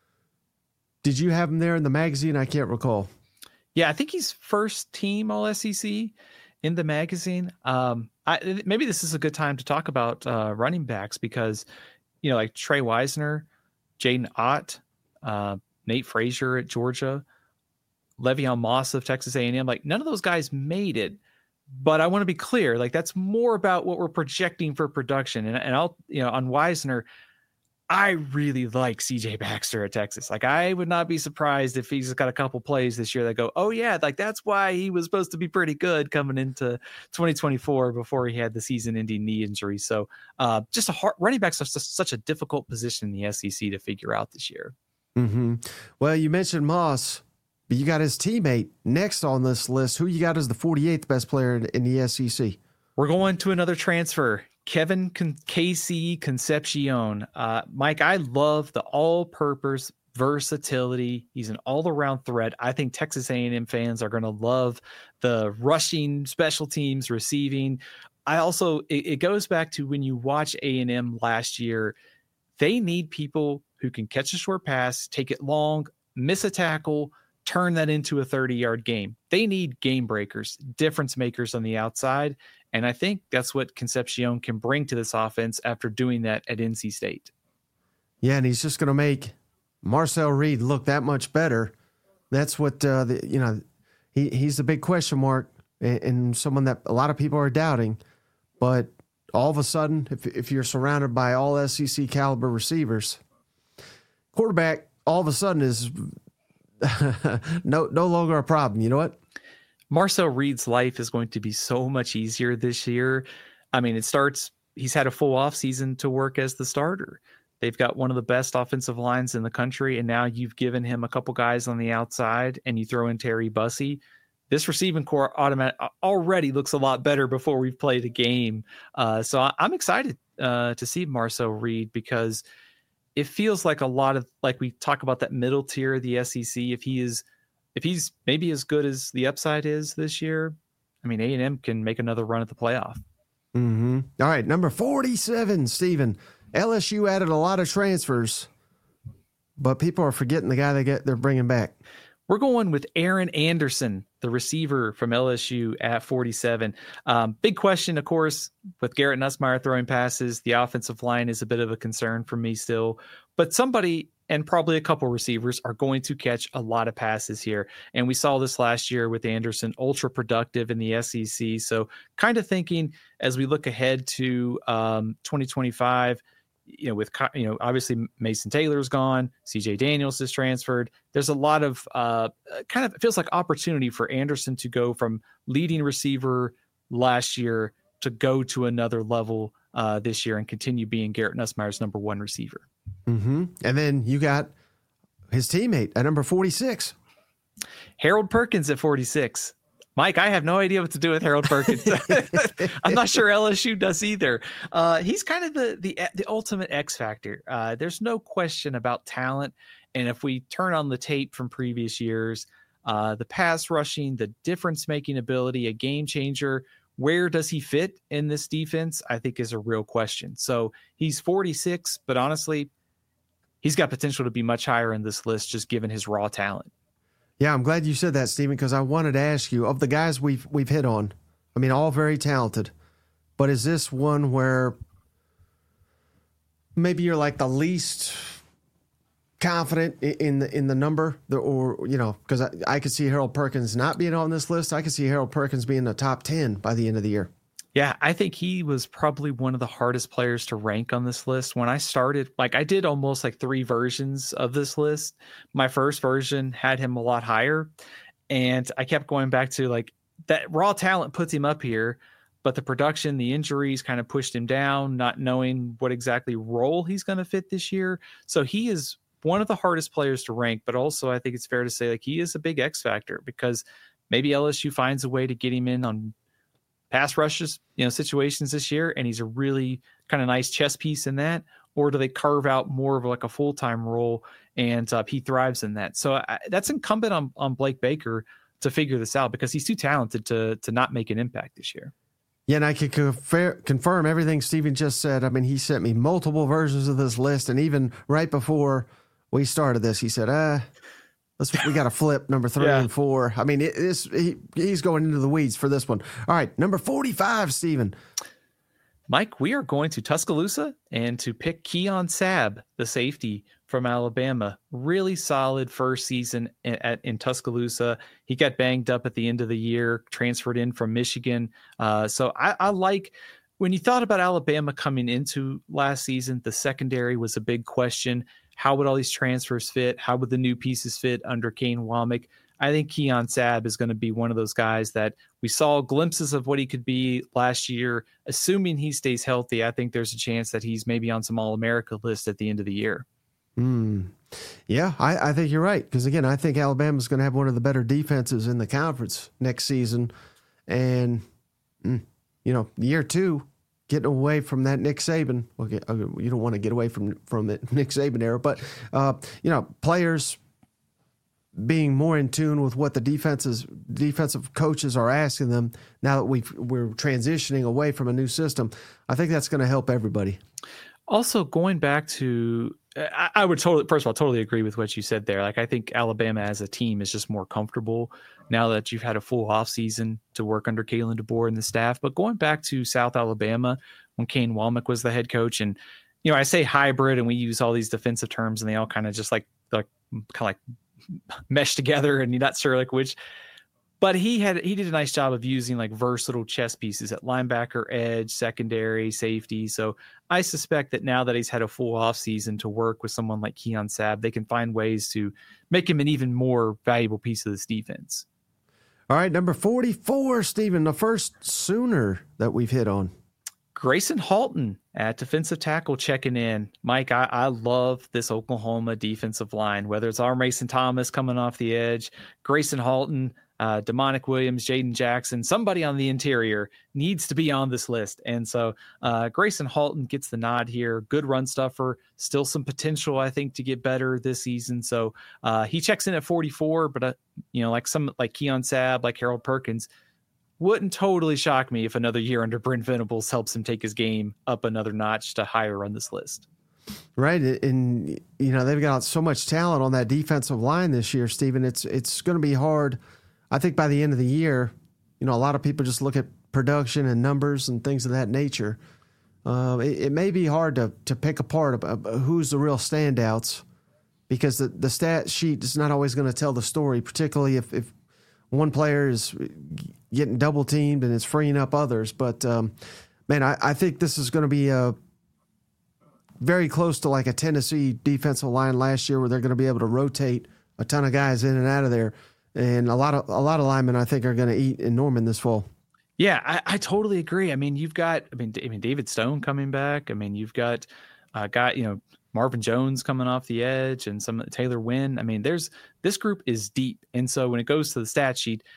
Did you have him there in the magazine? I can't recall. Yeah, I think he's first team all SEC in the magazine. Maybe this is a good time to talk about running backs because, like Trey Wisner, Jaden Ott, Nate Frazier at Georgia, Le'Veon Moss of Texas A&M, like none of those guys made it. But I want to be clear, like that's more about what we're projecting for production. And I'll, on Wisner, I really like CJ Baxter at Texas. Like, I would not be surprised if he's got a couple plays this year that go, oh yeah, like that's why he was supposed to be pretty good coming into 2024 before he had the season-ending knee injury. So just running backs are such a difficult position in the SEC to figure out this year. Mm-hmm. Well, you mentioned Moss, but you got his teammate next on this list. Who you got as the 48th best player in the SEC? We're going to another transfer. Kevin Casey Concepcion. Mike, I love the all-purpose versatility. He's an all-around threat. I think Texas A&M fans are going to love the rushing, special teams, receiving. I also, it goes back to when you watch A&M last year, they need people who can catch a short pass, take it long, miss a tackle, turn that into a 30-yard game. They need game breakers, difference makers on the outside. And I think that's what Concepcion can bring to this offense after doing that at NC State. Yeah, and he's just going to make Marcel Reed look that much better. That's what, he's the big question mark and someone that a lot of people are doubting. But all of a sudden, if you're surrounded by all SEC caliber receivers, quarterback all of a sudden is no longer a problem. You know what? Marcel Reed's life is going to be so much easier this year. I mean, he's had a full offseason to work as the starter. They've got one of the best offensive lines in the country, and now you've given him a couple guys on the outside, and you throw in Terry Bussey. This receiving core already looks a lot better before we've played a game. So I'm excited to see Marcel Reed because it feels like a lot of, like we talk about that middle tier of the SEC, if he's maybe as good as the upside is this year, I mean, A&M can make another run at the playoff. Mm-hmm. All right, number 47, Stephen. LSU added a lot of transfers, but people are forgetting the guy they're bringing back. We're going with Aaron Anderson, the receiver from LSU at 47. Big question, of course, with Garrett Nussmeier throwing passes. The offensive line is a bit of a concern for me still, but somebody and probably a couple receivers are going to catch a lot of passes here. And we saw this last year with Anderson, ultra productive in the SEC. So kind of thinking as we look ahead to 2025, with, obviously Mason Taylor's gone, CJ Daniels is transferred. There's a lot of kind of, it feels like opportunity for Anderson to go from leading receiver last year to go to another level this year and continue being Garrett Nussmeier's number one receiver. Mm-hmm. And then you got his teammate at number 46. Harold Perkins at 46. Mike, I have no idea what to do with Harold Perkins. I'm not sure LSU does either. He's kind of the ultimate X factor. There's no question about talent. And if we turn on the tape from previous years, the pass rushing, the difference making ability, a game changer, where does he fit in this defense? I think is a real question. So he's 46, but honestly, he's got potential to be much higher in this list just given his raw talent. Yeah, I'm glad you said that, Stephen, because I wanted to ask you, of the guys we've hit on, I mean, all very talented, but is this one where maybe you're like the least confident in the number, or, you know, because I could see Harold Perkins not being on this list. I could see Harold Perkins being in the top 10 by the end of the year. Yeah, I think he was probably one of the hardest players to rank on this list. When I started, like I did almost like 3 versions of this list. My first version had him a lot higher, and I kept going back to like that raw talent puts him up here, but the production, the injuries kind of pushed him down, not knowing what exactly role he's going to fit this year. So he is one of the hardest players to rank, but also I think it's fair to say like he is a big X factor because maybe LSU finds a way to get him in on pass rushes, you know, situations this year, and he's a really kind of nice chess piece in that. Or do they carve out more of like a full-time role and he thrives in that? So that's incumbent on Blake Baker to figure this out because he's too talented to not make an impact this year. Yeah, and I can confirm everything Stephen just said. I mean, he sent me multiple versions of this list, and even right before we started this, he said, we got to flip number 3 and 4. I mean, he's going into the weeds for this one. All right, number 45, Stephen. Mike, we are going to Tuscaloosa and to pick Keon Sabb, the safety from Alabama. Really solid first season in Tuscaloosa. He got banged up at the end of the year, transferred in from Michigan. So I like, when you thought about Alabama coming into last season, the secondary was a big question. How would all these transfers fit? How would the new pieces fit under Kane Womack? I think Keon Sabb is going to be one of those guys that we saw glimpses of what he could be last year. Assuming he stays healthy, I think there's a chance that he's maybe on some All-America list at the end of the year. Yeah, I think you're right. Because, again, I think Alabama's going to have one of the better defenses in the conference next season. And, you know, year 2, getting away from that Nick Saban. Okay, you don't want to get away from the Nick Saban era, but you know, players being more in tune with what the defensive coaches are asking them now that we're transitioning away from a new system. I think that's going to help everybody. Also, going back to, I would totally agree with what you said there. Like, I think Alabama as a team is just more comfortable now that you've had a full off season to work under Kalen DeBoer and the staff. But going back to South Alabama when Kane Womack was the head coach, and, you know, I say hybrid and we use all these defensive terms and they all kind of just like mesh together and you're not sure like which. But he did a nice job of using like versatile chess pieces at linebacker, edge, secondary, safety. So I suspect that now that he's had a full off season to work with someone like Keon Sabb, they can find ways to make him an even more valuable piece of this defense. All right, number 44, Stephen, the first Sooner that we've hit on. Grayson Halton at defensive tackle checking in. Mike, I love this Oklahoma defensive line, whether it's our Mason Thomas coming off the edge, Grayson Halton, Demonic Williams, Jaden Jackson, somebody on the interior needs to be on this list. And so Grayson Halton gets the nod here. Good run stuffer, still some potential, I think, to get better this season. So he checks in at 44, but you know, like Keon Sabb, like Harold Perkins, wouldn't totally shock me if another year under Brent Venables helps him take his game up another notch to higher on this list. Right. And, you know, they've got so much talent on that defensive line this year, Stephen. It's going to be hard. I think by the end of the year, you know, a lot of people just look at production and numbers and things of that nature. It may be hard to pick apart who's the real standouts because the stat sheet is not always going to tell the story, particularly if one player is getting double teamed and it's freeing up others. But, man, I think this is going to be very close to like a Tennessee defensive line last year where they're going to be able to rotate a ton of guys in and out of there. And a lot of linemen, I think, are going to eat in Norman this fall. Yeah, I totally agree. I mean, you've got, David Stone coming back. I mean, you've got Marvin Jones coming off the edge and some Taylor Wynn. I mean, this group is deep. And so when it goes to the stat sheet,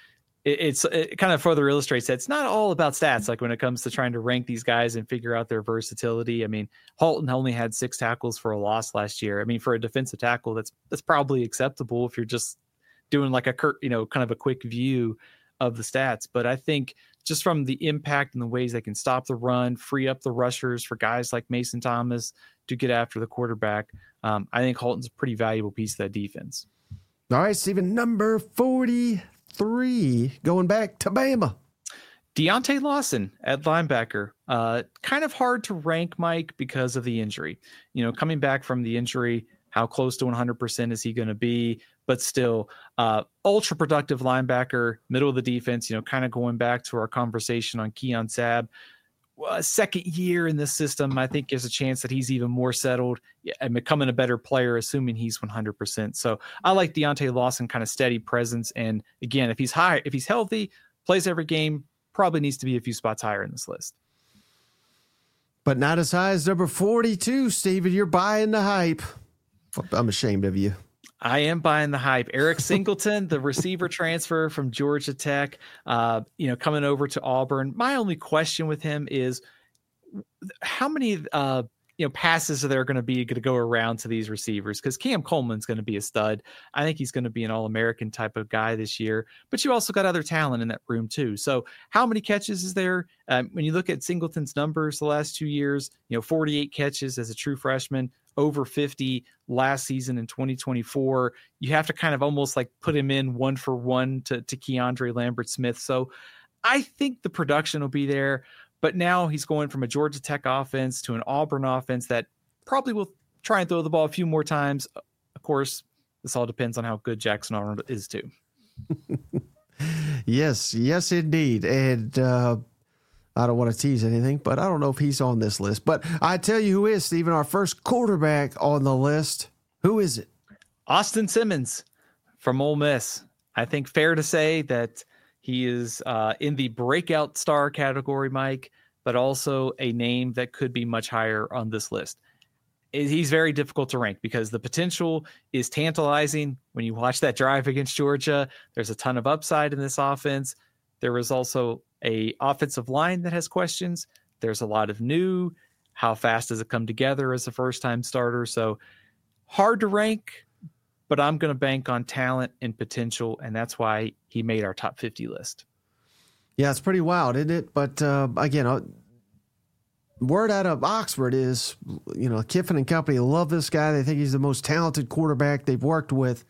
it kind of further illustrates that it's not all about stats. Like when it comes to trying to rank these guys and figure out their versatility. I mean, Halton only had 6 tackles for a loss last year. I mean, for a defensive tackle, that's probably acceptable if you're just doing like a kind of a quick view of the stats. But I think just from the impact and the ways they can stop the run, free up the rushers for guys like Mason Thomas to get after the quarterback, I think Halton's a pretty valuable piece of that defense. All right, Stephen, number 43, going back to Bama. Deontay Lawson at linebacker. Kind of hard to rank, Mike, because of the injury. Coming back from the injury, how close to 100% is he going to be? But still, ultra productive linebacker, middle of the defense, kind of going back to our conversation on Keon Sabb. Second year in this system, I think there's a chance that he's even more settled and becoming a better player, assuming he's 100%. So I like Deontay Lawson, kind of steady presence. And again, if he's healthy, plays every game, probably needs to be a few spots higher in this list. But not as high as number 42, Steven. You're buying the hype. I'm ashamed of you. I am buying the hype. Eric Singleton, the receiver transfer from Georgia Tech, coming over to Auburn. My only question with him is how many passes are there going to go around to these receivers? Because Cam Coleman's going to be a stud. I think he's going to be an All-American type of guy this year. But you also got other talent in that room too. So how many catches is there? When you look at Singleton's numbers the last 2 years, 48 catches as a true freshman, over 50 last season in 2024. You have to kind of almost like put him in 1-for-1 to Keandre Lambert-Smith. So I think the production will be there, but now he's going from a Georgia Tech offense to an Auburn offense that probably will try and throw the ball a few more times. Of course, this all depends on how good Jackson Arnold is too. Yes, indeed. And, I don't want to tease anything, but I don't know if he's on this list. But I tell you who is, Stephen, our first quarterback on the list. Who is it? Austin Simmons from Ole Miss. I think fair to say that he is in the breakout star category, Mike, but also a name that could be much higher on this list. He's very difficult to rank because the potential is tantalizing. When you watch that drive against Georgia, there's a ton of upside in this offense. There is also a offensive line that has questions. There's a lot of new. How fast does it come together as a first-time starter? So hard to rank, but I'm going to bank on talent and potential, and that's why he made our top 50 list. Yeah, it's pretty wild, isn't it? But again, word out of Oxford is, Kiffin and company love this guy. They think he's the most talented quarterback they've worked with.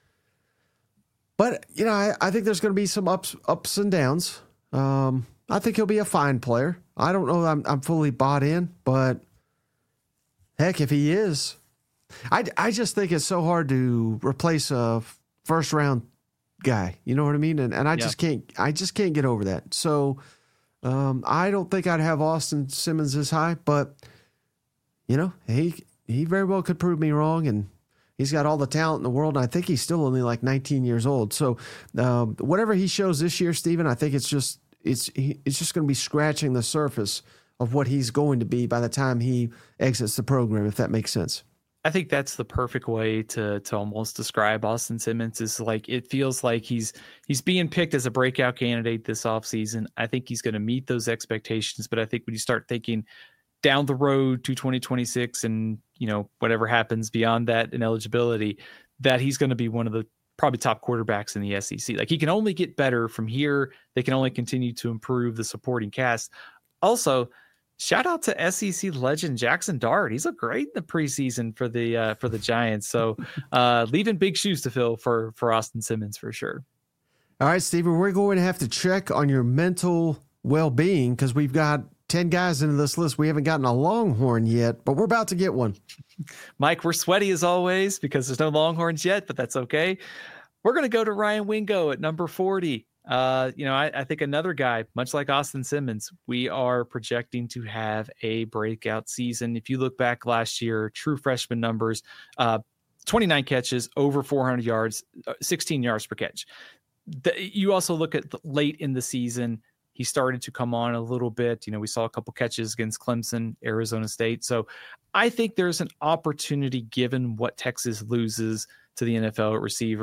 But, I think there's going to be some ups and downs. I think he'll be a fine player. I don't know that I'm fully bought in, but heck, if he is, I just think it's so hard to replace a first round guy. You know what I mean? And I just can't get over that. So, I don't think I'd have Austin Simmons this high, but he very well could prove me wrong, and he's got all the talent in the world, and I think he's still only like 19 years old. So whatever he shows this year, Stephen, I think it's just going to be scratching the surface of what he's going to be by the time he exits the program, if that makes sense. I think that's the perfect way to almost describe Austin Simmons. Is like it feels like he's being picked as a breakout candidate this offseason. I think he's going to meet those expectations, but I think when you start thinking down the road to 2026 and whatever happens beyond that in eligibility, that he's going to be one of the probably top quarterbacks in the SEC. Like he can only get better from here. They can only continue to improve the supporting cast. Also, shout out to SEC legend Jackson Dart. He's looked great in the preseason for the Giants. So leaving big shoes to fill for Austin Simmons for sure. All right, Stephen, we're going to have to check on your mental well-being because we've got 10 guys into this list. We haven't gotten a Longhorn yet, but we're about to get one. Mike, we're sweaty as always because there's no Longhorns yet, but that's okay. We're going to go to Ryan Wingo at number 40. I think another guy, much like Austin Simmons, we are projecting to have a breakout season. If you look back last year, true freshman numbers, 29 catches, over 400 yards, 16 yards per catch. You also look at late in the season, he started to come on a little bit. We saw a couple catches against Clemson, Arizona State. So I think there's an opportunity given what Texas loses to the NFL at receiver.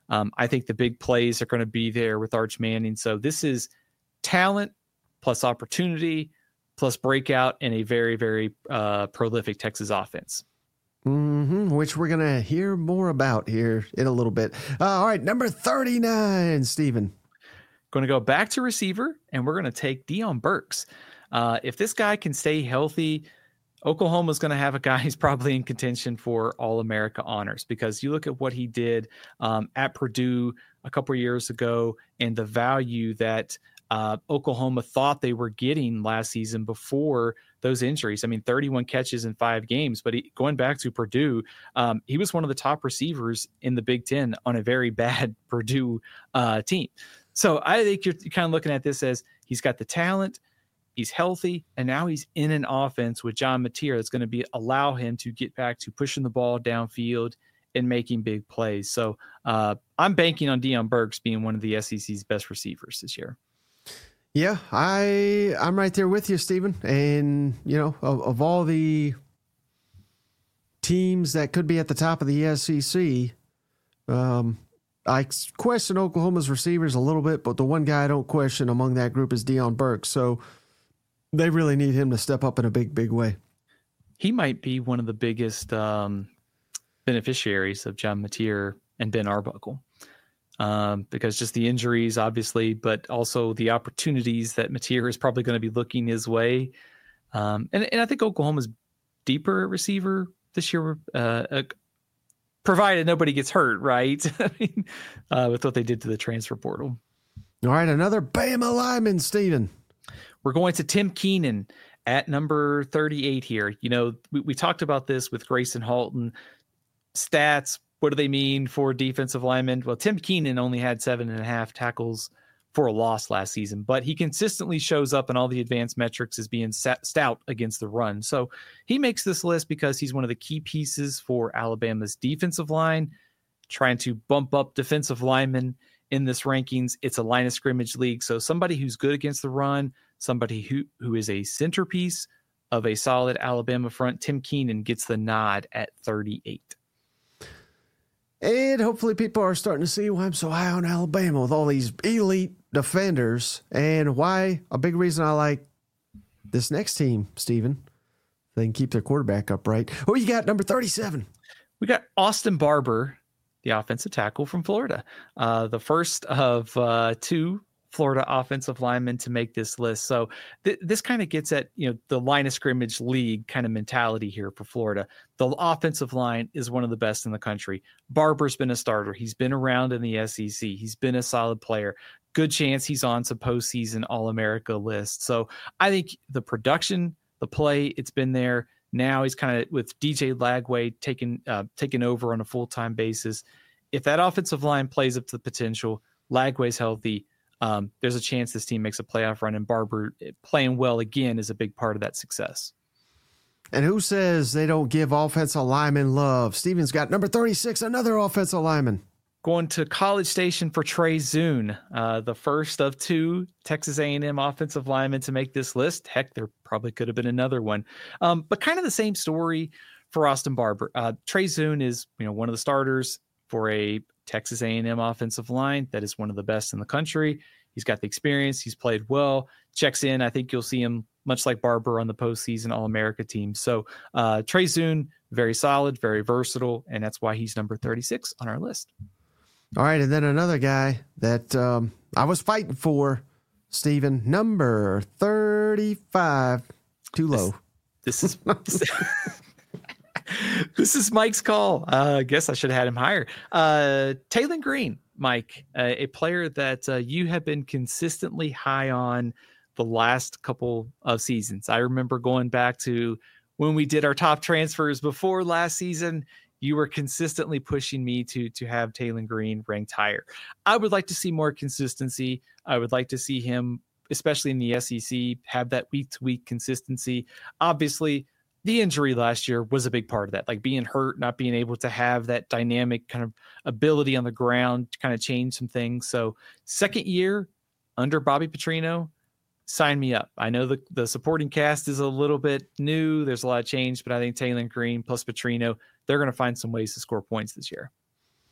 I think the big plays are going to be there with Arch Manning. So this is talent plus opportunity plus breakout in a very, very prolific Texas offense. Which we're going to hear more about here in a little bit. All right, number 39, Stephen. Going to go back to receiver, and we're going to take Deion Burks. If this guy can stay healthy, Oklahoma's going to have a guy who's probably in contention for All-America honors, because you look at what he did at Purdue a couple of years ago and the value that Oklahoma thought they were getting last season before those injuries. I mean, 31 catches in 5 games, but going back to Purdue, he was one of the top receivers in the Big Ten on a very bad Purdue team. So I think you're kind of looking at this as he's got the talent, he's healthy, and now he's in an offense with John Mateer that's going to allow him to get back to pushing the ball downfield and making big plays. So I'm banking on Deion Burks being one of the SEC's best receivers this year. Yeah, I'm right there with you, Stephen. And, you know, of all the teams that could be at the top of the SEC, I question Oklahoma's receivers a little bit, but the one guy I don't question among that group is Deion Burks. So they really need him to step up in a big, big way. He might be one of the biggest beneficiaries of John Mateer and Ben Arbuckle. Because just the injuries, obviously, but also the opportunities that Mateer is probably going to be looking his way. And I think Oklahoma's deeper at receiver this year, provided nobody gets hurt, right? I mean, with what they did to the transfer portal. All right, another Bama lineman, Stephen. We're going to Tim Keenan at number 38 here. You know, we talked about this with Grayson Halton. Stats, what do they mean for defensive linemen? Well, Tim Keenan only had 7.5 tackles for a loss last season, but he consistently shows up in all the advanced metrics as being stout against the run. So he makes this list because he's one of the key pieces for Alabama's defensive line, trying to bump up defensive linemen in this rankings. It's a line of scrimmage league. So somebody who's good against the run, somebody who is a centerpiece of a solid Alabama front. Tim Keenan gets the nod at 38. And hopefully people are starting to see why I'm so high on Alabama with all these elite defenders, and why a big reason I like this next team, Stephen. They can keep their quarterback upright. Who you got, number 37? We got Austin Barber, the offensive tackle from Florida. The first of 2 Florida offensive linemen to make this list. So this kind of gets at, you know, the line of scrimmage league kind of mentality here for Florida. The offensive line is one of the best in the country. Barber's been a starter. He's been around in the SEC. He's been a solid player. Good chance he's on some postseason All-America list. So I think the production, the play, it's been there. Now he's kind of with DJ Lagway taking over on a full-time basis. If that offensive line plays up to the potential, Lagway's healthy, there's a chance this team makes a playoff run, and Barber playing well again is a big part of that success. And who says they don't give offensive linemen love? Steven's got number 36, another offensive lineman. Going to College Station for Trey Zune, the first of 2 Texas A&M offensive linemen to make this list. Heck, there probably could have been another one. But kind of the same story for Austin Barber. Trey Zune is, you know, one of the starters for a Texas A&M offensive line that is one of the best in the country. He's got the experience. He's played well. Checks in. I think you'll see him much like Barber on the postseason All-America team. So Trey Zune, very solid, very versatile, and that's why he's number 36 on our list. All right, and then another guy that I was fighting for, Stephen, number 35. Too low. This is this is Mike's call. I guess I should have had him higher. Taylon Green, Mike, a player that you have been consistently high on the last couple of seasons. I remember going back to when we did our top transfers before last season. You were consistently pushing me to have Taylon Green ranked higher. I would like to see more consistency. I would like to see him, especially in the SEC, have that week-to-week consistency. Obviously, the injury last year was a big part of that, like being hurt, not being able to have that dynamic kind of ability on the ground to kind of change some things. So second year under Bobby Petrino, sign me up. I know the supporting cast is a little bit new. There's a lot of change, but I think Taylon Green plus Petrino, they're going to find some ways to score points this year.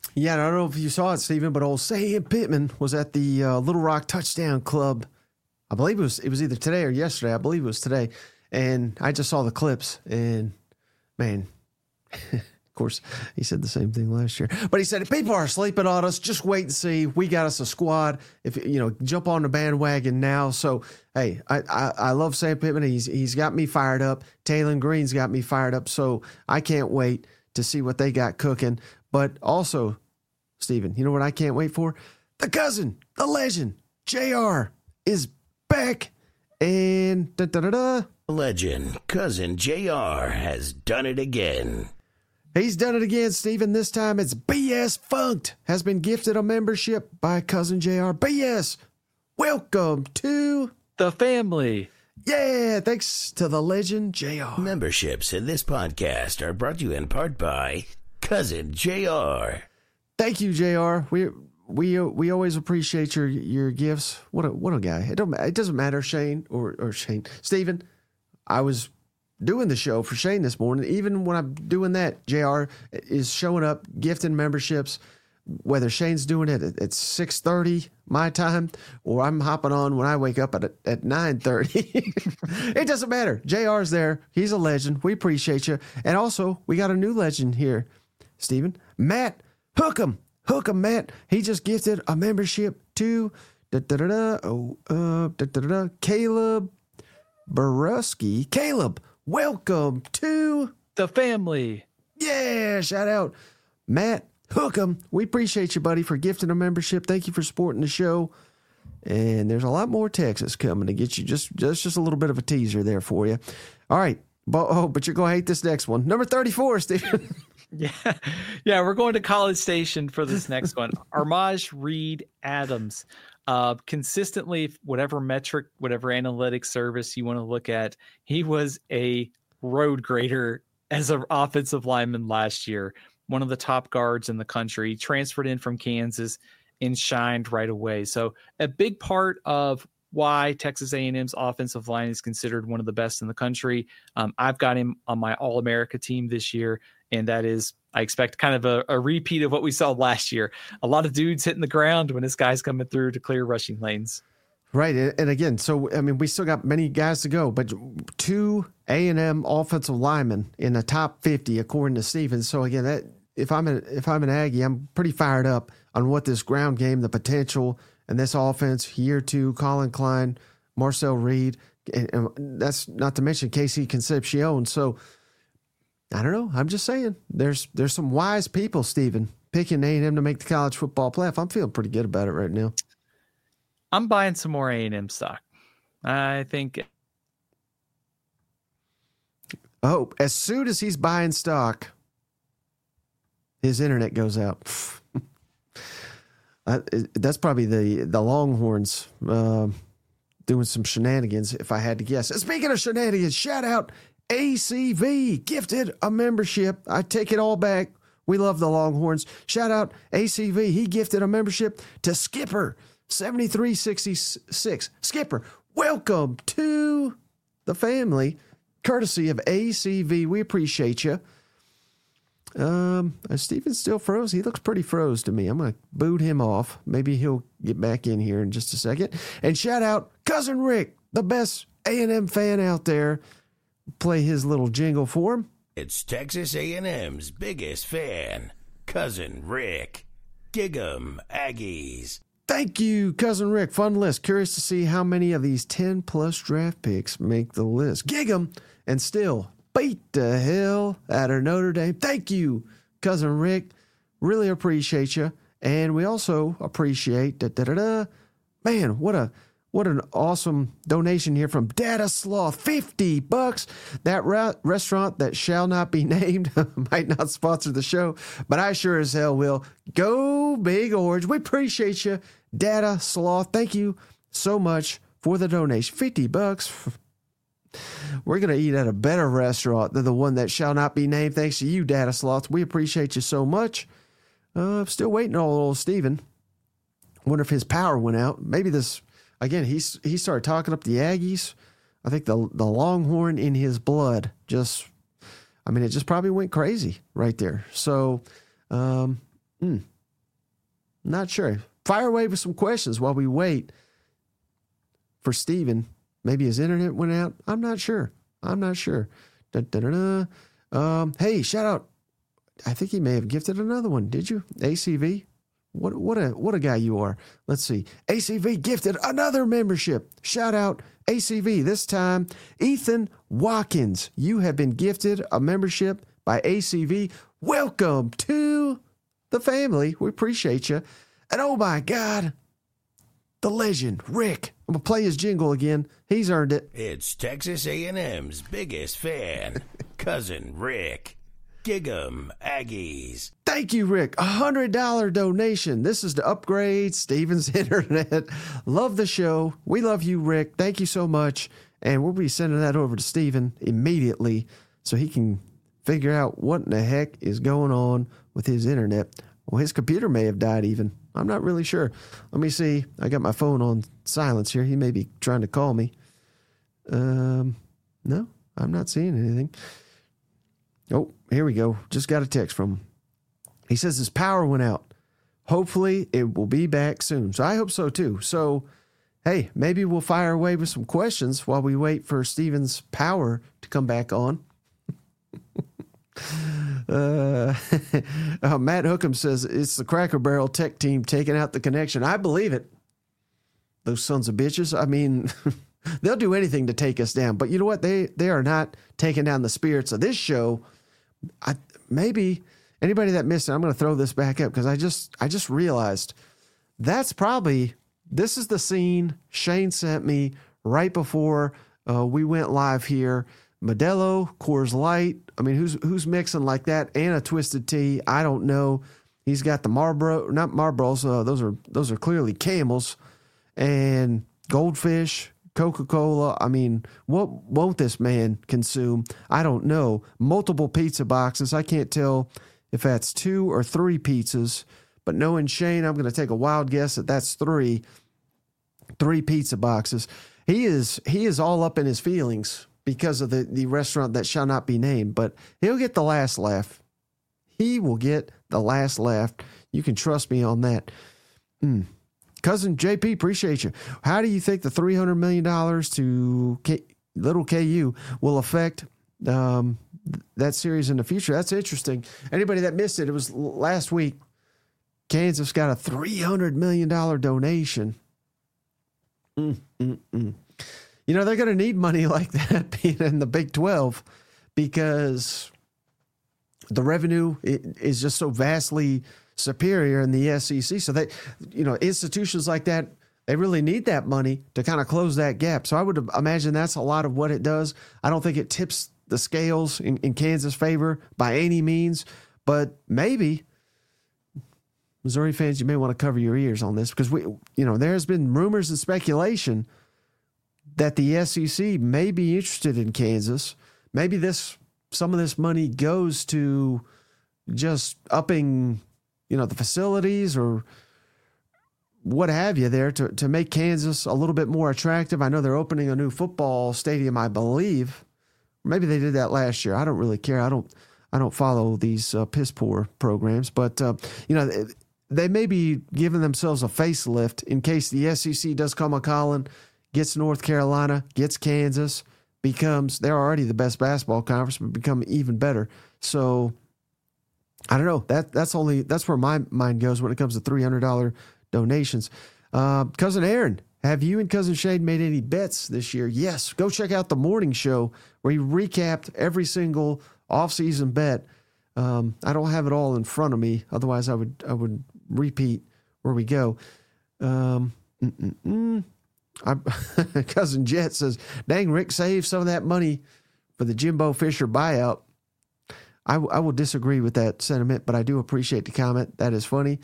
Yeah, and I don't know if you saw it, Stephen, but old Sam Pittman was at the Little Rock Touchdown Club. I believe it was either today or yesterday. I believe it was today. And I just saw the clips, and man, of course, he said the same thing last year. But he said, if people are sleeping on us, just wait and see. We got us a squad. If jump on the bandwagon now. So, hey, I love Sam Pittman. He's got me fired up. Taylor Green's got me fired up. So I can't wait to see what they got cooking. But also, Stephen, you know what I can't wait for? The cousin, the legend, JR is back. And Legend, cousin JR has done it again. He's done it again, Stephen. This time it's BS Funked has been gifted a membership by cousin JR. BS, welcome to the family. Yeah, thanks to the legend JR. Memberships in this podcast are brought to you in part by cousin JR. Thank you, JR. We always appreciate your gifts. What a guy. It doesn't matter, Shane or Shane. Stephen, I was doing the show for Shane this morning. Even when I'm doing that, JR is showing up, gifting memberships, whether Shane's doing it at 6:30 my time or I'm hopping on when I wake up at 9:30. It doesn't matter. JR's there. He's a legend. We appreciate you. And also, we got a new legend here, Stephen. Matt Hookham. Hookham, Matt. He just gifted a membership to Caleb Borowski. Caleb, welcome to the family. Yeah, shout out Matt Hookham. We appreciate you, buddy, for gifting a membership. Thank you for supporting the show. And there's a lot more Texas coming to get you. Just a little bit of a teaser there for you. All right. But you're going to hate this next one. Number 34, Stephen. Yeah, we're going to College Station for this next one. Armaj Reed Adams. Consistently, whatever metric, whatever analytics service you want to look at, he was a road grader as an offensive lineman last year. One of the top guards in the country. He transferred in from Kansas and shined right away. So a big part of why Texas A&M's offensive line is considered one of the best in the country. I've got him on my All-America team this year, and that is, I expect kind of a repeat of what we saw last year. A lot of dudes hitting the ground when this guy's coming through to clear rushing lanes. Right, and again, so, I mean, we still got many guys to go, but 2 A&M offensive linemen in the top 50, according to Stephen. So, again, if I'm an Aggie, I'm pretty fired up on what this ground game, the potential, and this offense, year 2, Colin Klein, Marcel Reed, and that's not to mention Casey Concepcion. So, I don't know. I'm just saying, there's some wise people, Stephen, picking A&M to make the college football playoff. I'm feeling pretty good about it right now. I'm buying some more A&M stock. I think. Oh, as soon as he's buying stock, his internet goes out. That's probably the Longhorns doing some shenanigans, if I had to guess. Speaking of shenanigans, shout out ACV, gifted a membership. I take it all back. We love the Longhorns. Shout out ACV. He gifted a membership to Skipper 7366. Skipper, welcome to the family, courtesy of ACV. We appreciate you. Steven still froze. He looks pretty froze to me. I'm going to boot him off. Maybe he'll get back in here in just a second. And shout out Cousin Rick, the best A&M fan out there. Play his little jingle for him. It's Texas A&M's biggest fan, Cousin Rick. Gig 'em, Aggies. Thank you, Cousin Rick. Fun list. Curious to see how many of these 10-plus draft picks make the list. Gig 'em and still beat the hell out of Notre Dame. Thank you, Cousin Rick. Really appreciate you. And we also appreciate man, what an awesome donation here from Data Sloth. $50. That restaurant that shall not be named might not sponsor the show, but I sure as hell will. Go Big Orange. We appreciate you, Data Sloth. Thank you so much for the donation. $50. We're going to eat at a better restaurant than the one that shall not be named. Thanks to you, Data Sloth. We appreciate you so much. Still waiting on old Steven. Wonder if his power went out. Maybe this, again, he started talking up the Aggies. I think the Longhorn in his blood it just probably went crazy right there. So, Not sure. Fire away with some questions while we wait for Steven. Maybe his internet went out. I'm not sure. Hey, shout out. I think he may have gifted another one. Did you? ACV? What a guy you are. Let's see. ACV gifted another membership. Shout out ACV. This time, Ethan Watkins. You have been gifted a membership by ACV. Welcome to the family. We appreciate you. And oh my God, the legend, Rick. I'm going to play his jingle again. He's earned it. It's Texas A&M's biggest fan, Cousin Rick. Gig 'em, Aggies. Thank you, Rick. $100 donation. This is to upgrade Steven's internet. Love the show. We love you, Rick. Thank you so much. And we'll be sending that over to Steven immediately so he can figure out what in the heck is going on with his internet. Well, his computer may have died even. I'm not really sure. Let me see. I got my phone on silence here. He may be trying to call me. No, I'm not seeing anything. Oh, here we go. Just got a text from him. He says his power went out. Hopefully it will be back soon. So I hope so too. So, hey, maybe we'll fire away with some questions while we wait for Steven's power to come back on. Matt Hookham says it's the Cracker Barrel tech team taking out the connection. I believe it. Those sons of bitches. I mean, they'll do anything to take us down. But you know what? They are not taking down the spirits of this show. Maybe anybody that missed it, I'm going to throw this back up because I just realized this is the scene Shane sent me right before we went live here. Modelo, Coors Light. I mean, who's mixing like that? And a Twisted Tea. I don't know. He's got the Marlboro, not Marlboros. Those are clearly Camels and Goldfish. Coca-Cola. I mean, what won't this man consume? I don't know. Multiple pizza boxes. I can't tell if that's 2 or 3 pizzas, but knowing Shane, I'm going to take a wild guess that that's 3 pizza boxes. He is all up in his feelings because of the restaurant that shall not be named, but he'll get the last laugh. He will get the last laugh. You can trust me on that. Cousin JP, appreciate you. How do you think the $300 million to little KU will affect that series in the future? That's interesting. Anybody that missed it, it was last week. Kansas got a $300 million donation. You know, they're going to need money like that being in the Big 12 because the revenue is just so vastly superior in the SEC. So that, you know, institutions like that, they really need that money to kind of close that gap. So I would imagine that's a lot of what it does. I don't think it tips the scales in Kansas' favor by any means, but maybe Missouri fans, you may want to cover your ears on this because there's been rumors and speculation that the SEC may be interested in Kansas. Maybe some of this money goes to just upping the facilities or what have you there to make Kansas a little bit more attractive. I know they're opening a new football stadium, I believe. Maybe they did that last year. I don't really care. I don't follow these piss poor programs, but they may be giving themselves a facelift in case the SEC does come a calling, gets North Carolina, gets Kansas, they're already the best basketball conference, but become even better. So I don't know. That's where my mind goes when it comes to $300 donations. Cousin Aaron, have you and Cousin Shane made any bets this year? Yes. Go check out the morning show where he recapped every single offseason bet. I don't have it all in front of me. Otherwise, I would repeat where we go. Cousin Jet says, dang, Rick saved some of that money for the Jimbo Fisher buyout. I will disagree with that sentiment, but I do appreciate the comment. That is funny.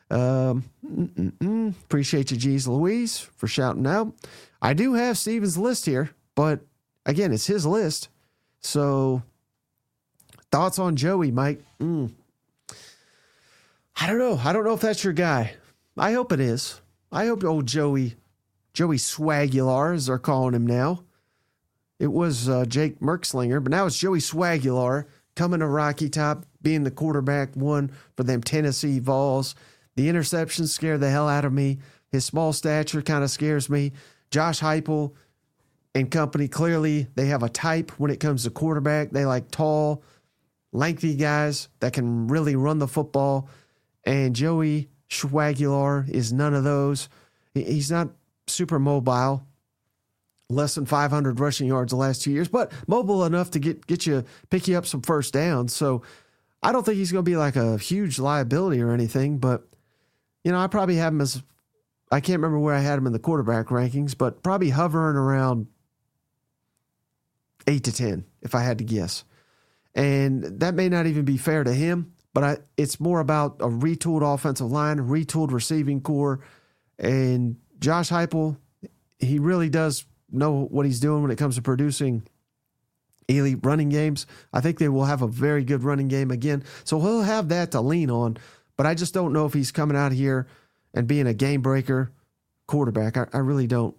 Appreciate you, G's Louise, for shouting out. I do have Steven's list here, but again, it's his list. So, thoughts on Joey, Mike? I don't know. I don't know if that's your guy. I hope it is. I hope old Joey Swagular, as they're calling him now. It was Jake Merkslinger, but now it's Joey Swagular coming to Rocky Top, being the quarterback one for them Tennessee Vols. The interceptions scare the hell out of me. His small stature kind of scares me. Josh Heupel and company, clearly they have a type when it comes to quarterback. They like tall, lengthy guys that can really run the football. And Joey Schwagular is none of those. He's not super mobile. Less than 500 rushing yards the last 2 years, but mobile enough to pick you up some first downs. So I don't think he's going to be like a huge liability or anything, but I probably have him as, I can't remember where I had him in the quarterback rankings, but probably hovering around 8 to 10 if I had to guess. And that may not even be fair to him, but it's more about a retooled offensive line, retooled receiving core, and Josh Heupel, he really does know what he's doing when it comes to producing elite running games. I think they will have a very good running game again. So he'll have that to lean on, but I just don't know if he's coming out here and being a game breaker quarterback. I really don't.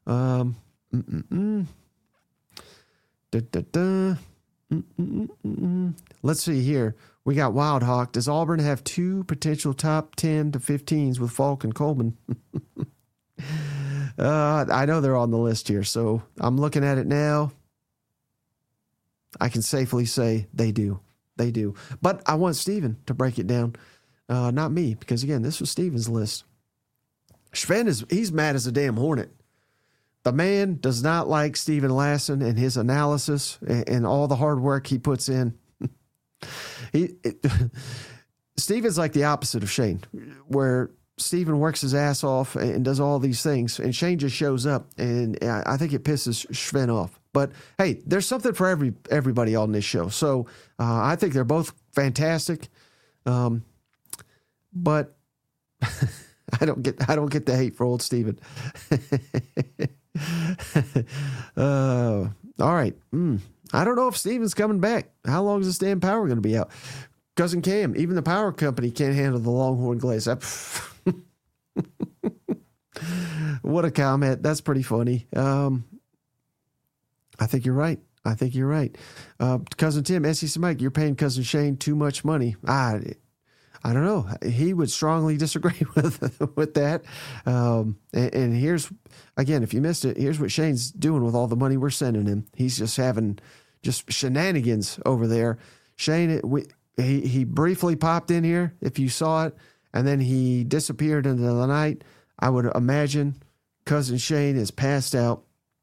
Let's see here. We got Wild Hawk. Does Auburn have 2 potential top 10 to 15s with Falk and Coleman? I know they're on the list here, so I'm looking at it now. I can safely say they do. They do. But I want Steven to break it down, not me, because, again, this was Steven's list. Sven he's mad as a damn hornet. The man does not like Steven Lasson and his analysis and all the hard work he puts in. Steven's like the opposite of Shane, where Steven works his ass off and does all these things, and Shane just shows up, and I think it pisses Sven off. But hey, there's something for everybody on this show. So I think they're both fantastic. But I don't get the hate for old Steven. All right. I don't know if Steven's coming back. How long is this damn power going to be out? Cousin Cam, even the power company can't handle the Longhorn Glaze. What a comment. That's pretty funny. I think you're right. Cousin Tim, SEC Mike, you're paying Cousin Shane too much money. I don't know. He would strongly disagree with that. And here's, again, if you missed it, here's what Shane's doing with all the money we're sending him. He's just having shenanigans over there. Shane, he briefly popped in here, if you saw it, and then he disappeared into the night. I would imagine Cousin Shane is passed out.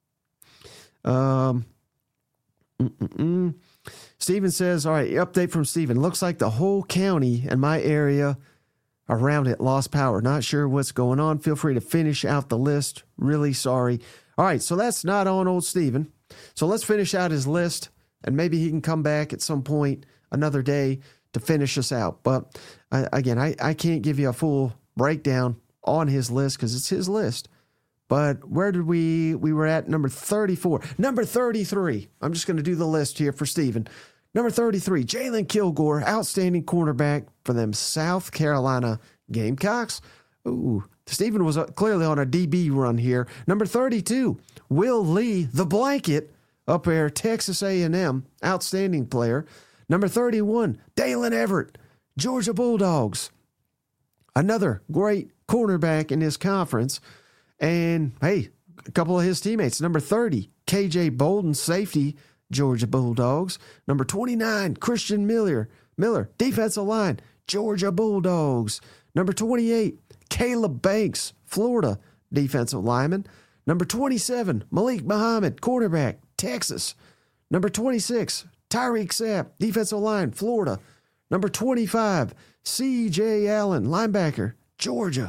Steven says, all right, update from Steven. Looks like the whole county and my area around it lost power. Not sure what's going on. Feel free to finish out the list. Really sorry. All right, so that's not on old Steven. So let's finish out his list, and maybe he can come back at some point another day to finish us out. But again, I can't give you a full breakdown on his list because it's his list. But where did we were at number 34. Number 33. I'm just going to do the list here for Steven. Number 33, Jalen Kilgore, outstanding cornerback for them South Carolina Gamecocks. Ooh, Steven was clearly on a DB run here. Number 32, Will Lee, the blanket, up there, Texas A&M, outstanding player. Number 31, Dalen Everett, Georgia Bulldogs. Another great cornerback in this conference. And, hey, a couple of his teammates. Number 30, KJ Bolden, safety, Georgia Bulldogs. Number 29, Christian Miller, defensive line, Georgia Bulldogs. Number 28, Caleb Banks, Florida, defensive lineman. Number 27, Malik Muhammad, quarterback, Texas. Number 26, Tyreek Sapp, defensive line, Florida. Number 25, C.J. Allen, linebacker, Georgia.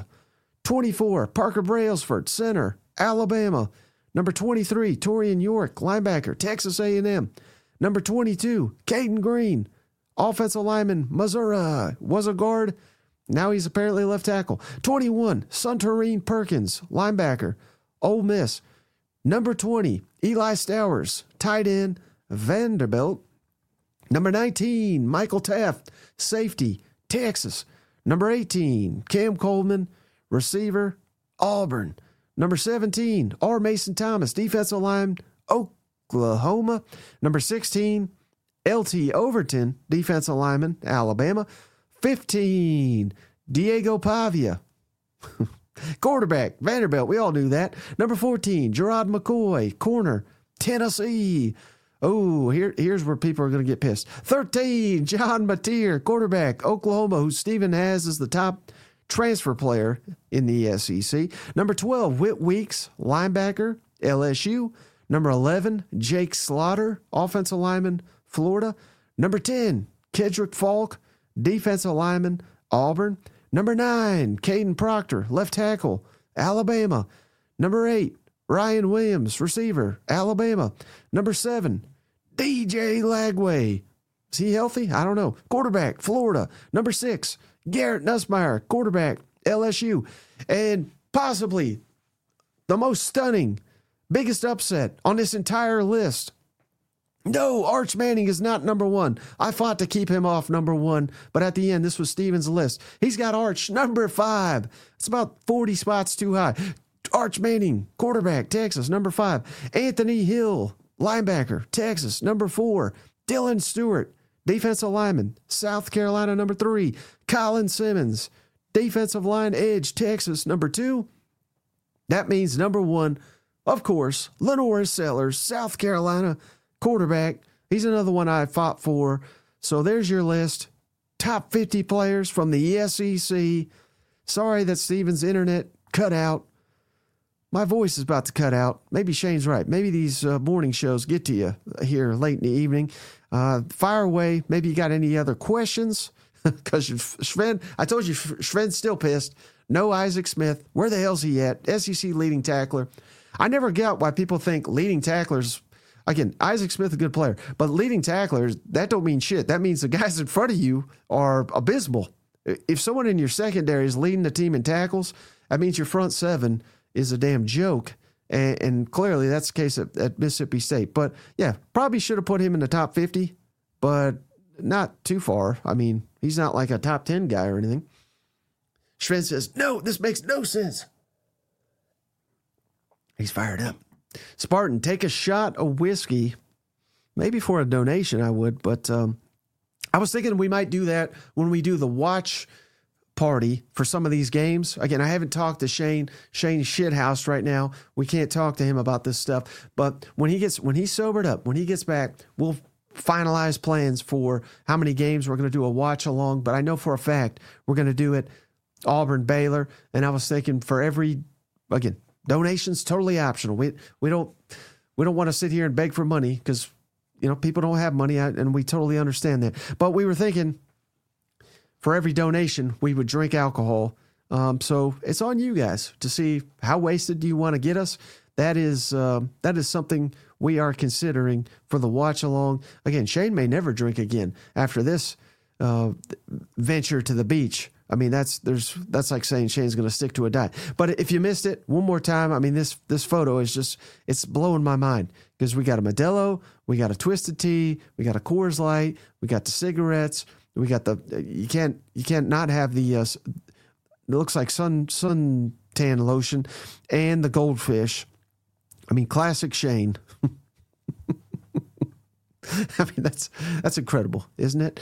24, Parker Brailsford, center, Alabama. Number 23, Torian York, linebacker, Texas A&M. Number 22, Caden Green, offensive lineman, Missouri. Was a guard. Now he's apparently left tackle. 21, Suntarine Perkins, linebacker, Ole Miss. Number 20, Eli Stowers, tight end, Vanderbilt. Number 19, Michael Taft, safety, Texas. Number 18, Cam Coleman, receiver, Auburn. Number 17, R. Mason Thomas, defensive line, Oklahoma. Number 16, L.T. Overton, defensive lineman, Alabama. 15, Diego Pavia. Quarterback, Vanderbilt. We all knew that. Number 14, Gerard McCoy, corner, Tennessee. Oh, here's where people are going to get pissed. 13, John Mateer, quarterback, Oklahoma, who Steven has as the top transfer player in the SEC. Number 12, Whit Weeks, linebacker, LSU. Number 11, Jake Slaughter, offensive lineman, Florida. Number 10, Kedrick Falk, defensive lineman, Auburn. Number 9, Caden Proctor, left tackle, Alabama. Number 8, Ryan Williams, receiver, Alabama. Number 7, DJ Lagway. Is he healthy? I don't know. Quarterback, Florida. Number 6, Garrett Nussmeier, quarterback, LSU. And possibly the most stunning, biggest upset on this entire list. No, Arch Manning is not number 1. I fought to keep him off number 1, but at the end, this was Steven's list. He's got Arch number 5. It's about 40 spots too high. Arch Manning, quarterback, Texas, number 5. Anthony Hill, linebacker, Texas, number 4. Dylan Stewart, defensive lineman, South Carolina, number 3. Colin Simmons, defensive line edge, Texas, number 2. That means number 1, of course, Lenoris Sellers, South Carolina, quarterback. He's another one I fought for. So there's your list. Top 50 players from the SEC. Sorry that Steven's internet cut out. My voice is about to cut out. Maybe Shane's right. Maybe these morning shows get to you here late in the evening. Fire away. Maybe you got any other questions? Because Sven, I told you, Sven's still pissed. No Isaac Smith. Where the hell's he at? SEC leading tackler. I never get why people think leading tacklers. Again, Isaac Smith, a good player, but leading tacklers, that don't mean shit. That means the guys in front of you are abysmal. If someone in your secondary is leading the team in tackles, that means your front 7 is a damn joke. And clearly that's the case at Mississippi State. But yeah, probably should have put him in the top 50, but not too far. I mean, he's not like a top 10 guy or anything. Sven says, no, this makes no sense. He's fired up. Spartan, take a shot of whiskey. Maybe for a donation I would, but I was thinking we might do that when we do the watch party for some of these games. Again, I haven't talked to Shane. Shane's shithouse right now. We can't talk to him about this stuff. But when he's sobered up, when he gets back, we'll finalize plans for how many games we're going to do a watch along. But I know for a fact we're going to do it Auburn, Baylor. And I was thinking for every, again, donations totally optional. We don't want to sit here and beg for money because, you know, people don't have money, and we totally understand that. But we were thinking for every donation, we would drink alcohol. So it's on you guys to see how wasted do you want to get us. That is something we are considering for the watch along. Again, Shane may never drink again after this venture to the beach. I mean, that's like saying Shane's going to stick to a diet. But if you missed it, one more time, I mean, this photo is just, it's blowing my mind because we got a Modelo, we got a Twisted Tea, we got a Coors Light, we got the cigarettes, we got the, you can't not have the, it looks like suntan lotion and the goldfish. I mean, classic Shane. I mean, that's incredible, isn't it?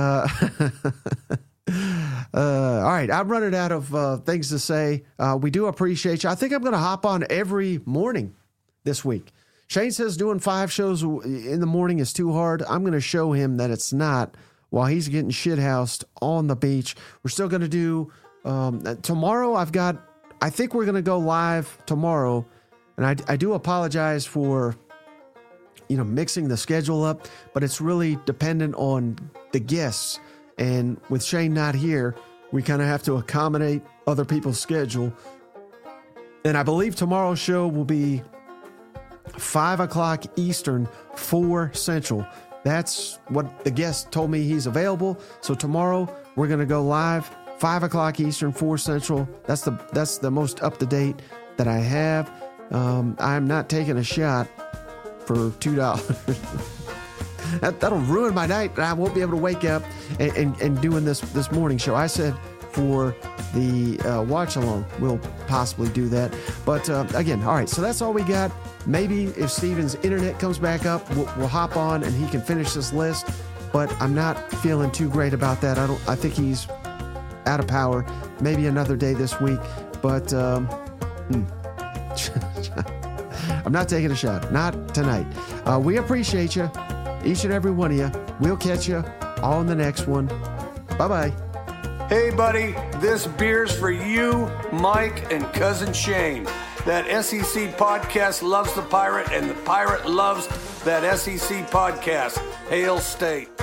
All right, I'm running out of things to say. We do appreciate you. I think I'm going to hop on every morning this week. Shane says doing 5 shows in the morning is too hard. I'm going to show him that it's not while he's getting shithoused on the beach. We're still going to do tomorrow. I think we're going to go live tomorrow. And I do apologize for, you know, mixing the schedule up, but it's really dependent on the guests. And with Shane not here, we kind of have to accommodate other people's schedule. And I believe tomorrow's show will be 5 o'clock Eastern, 4 Central. That's what the guest told me he's available. So tomorrow we're going to go live, 5 o'clock Eastern, 4 Central. That's the most up to date that I have. I'm not taking a shot for $2. That'll ruin my night, and I won't be able to wake up and doing this morning show. I said for the watch along, we'll possibly do that. But again, all right, so that's all we got. Maybe if Steven's internet comes back up, we'll hop on and he can finish this list. But I'm not feeling too great about that. I think he's out of power. Maybe another day this week, but I'm not taking a shot. Not tonight. We appreciate you, each and every one of you. We'll catch you on the next one. Bye-bye. Hey, buddy, this beer's for you, Mike, and Cousin Shane. That SEC podcast loves the Pirate, and the Pirate loves that SEC podcast. Hail State.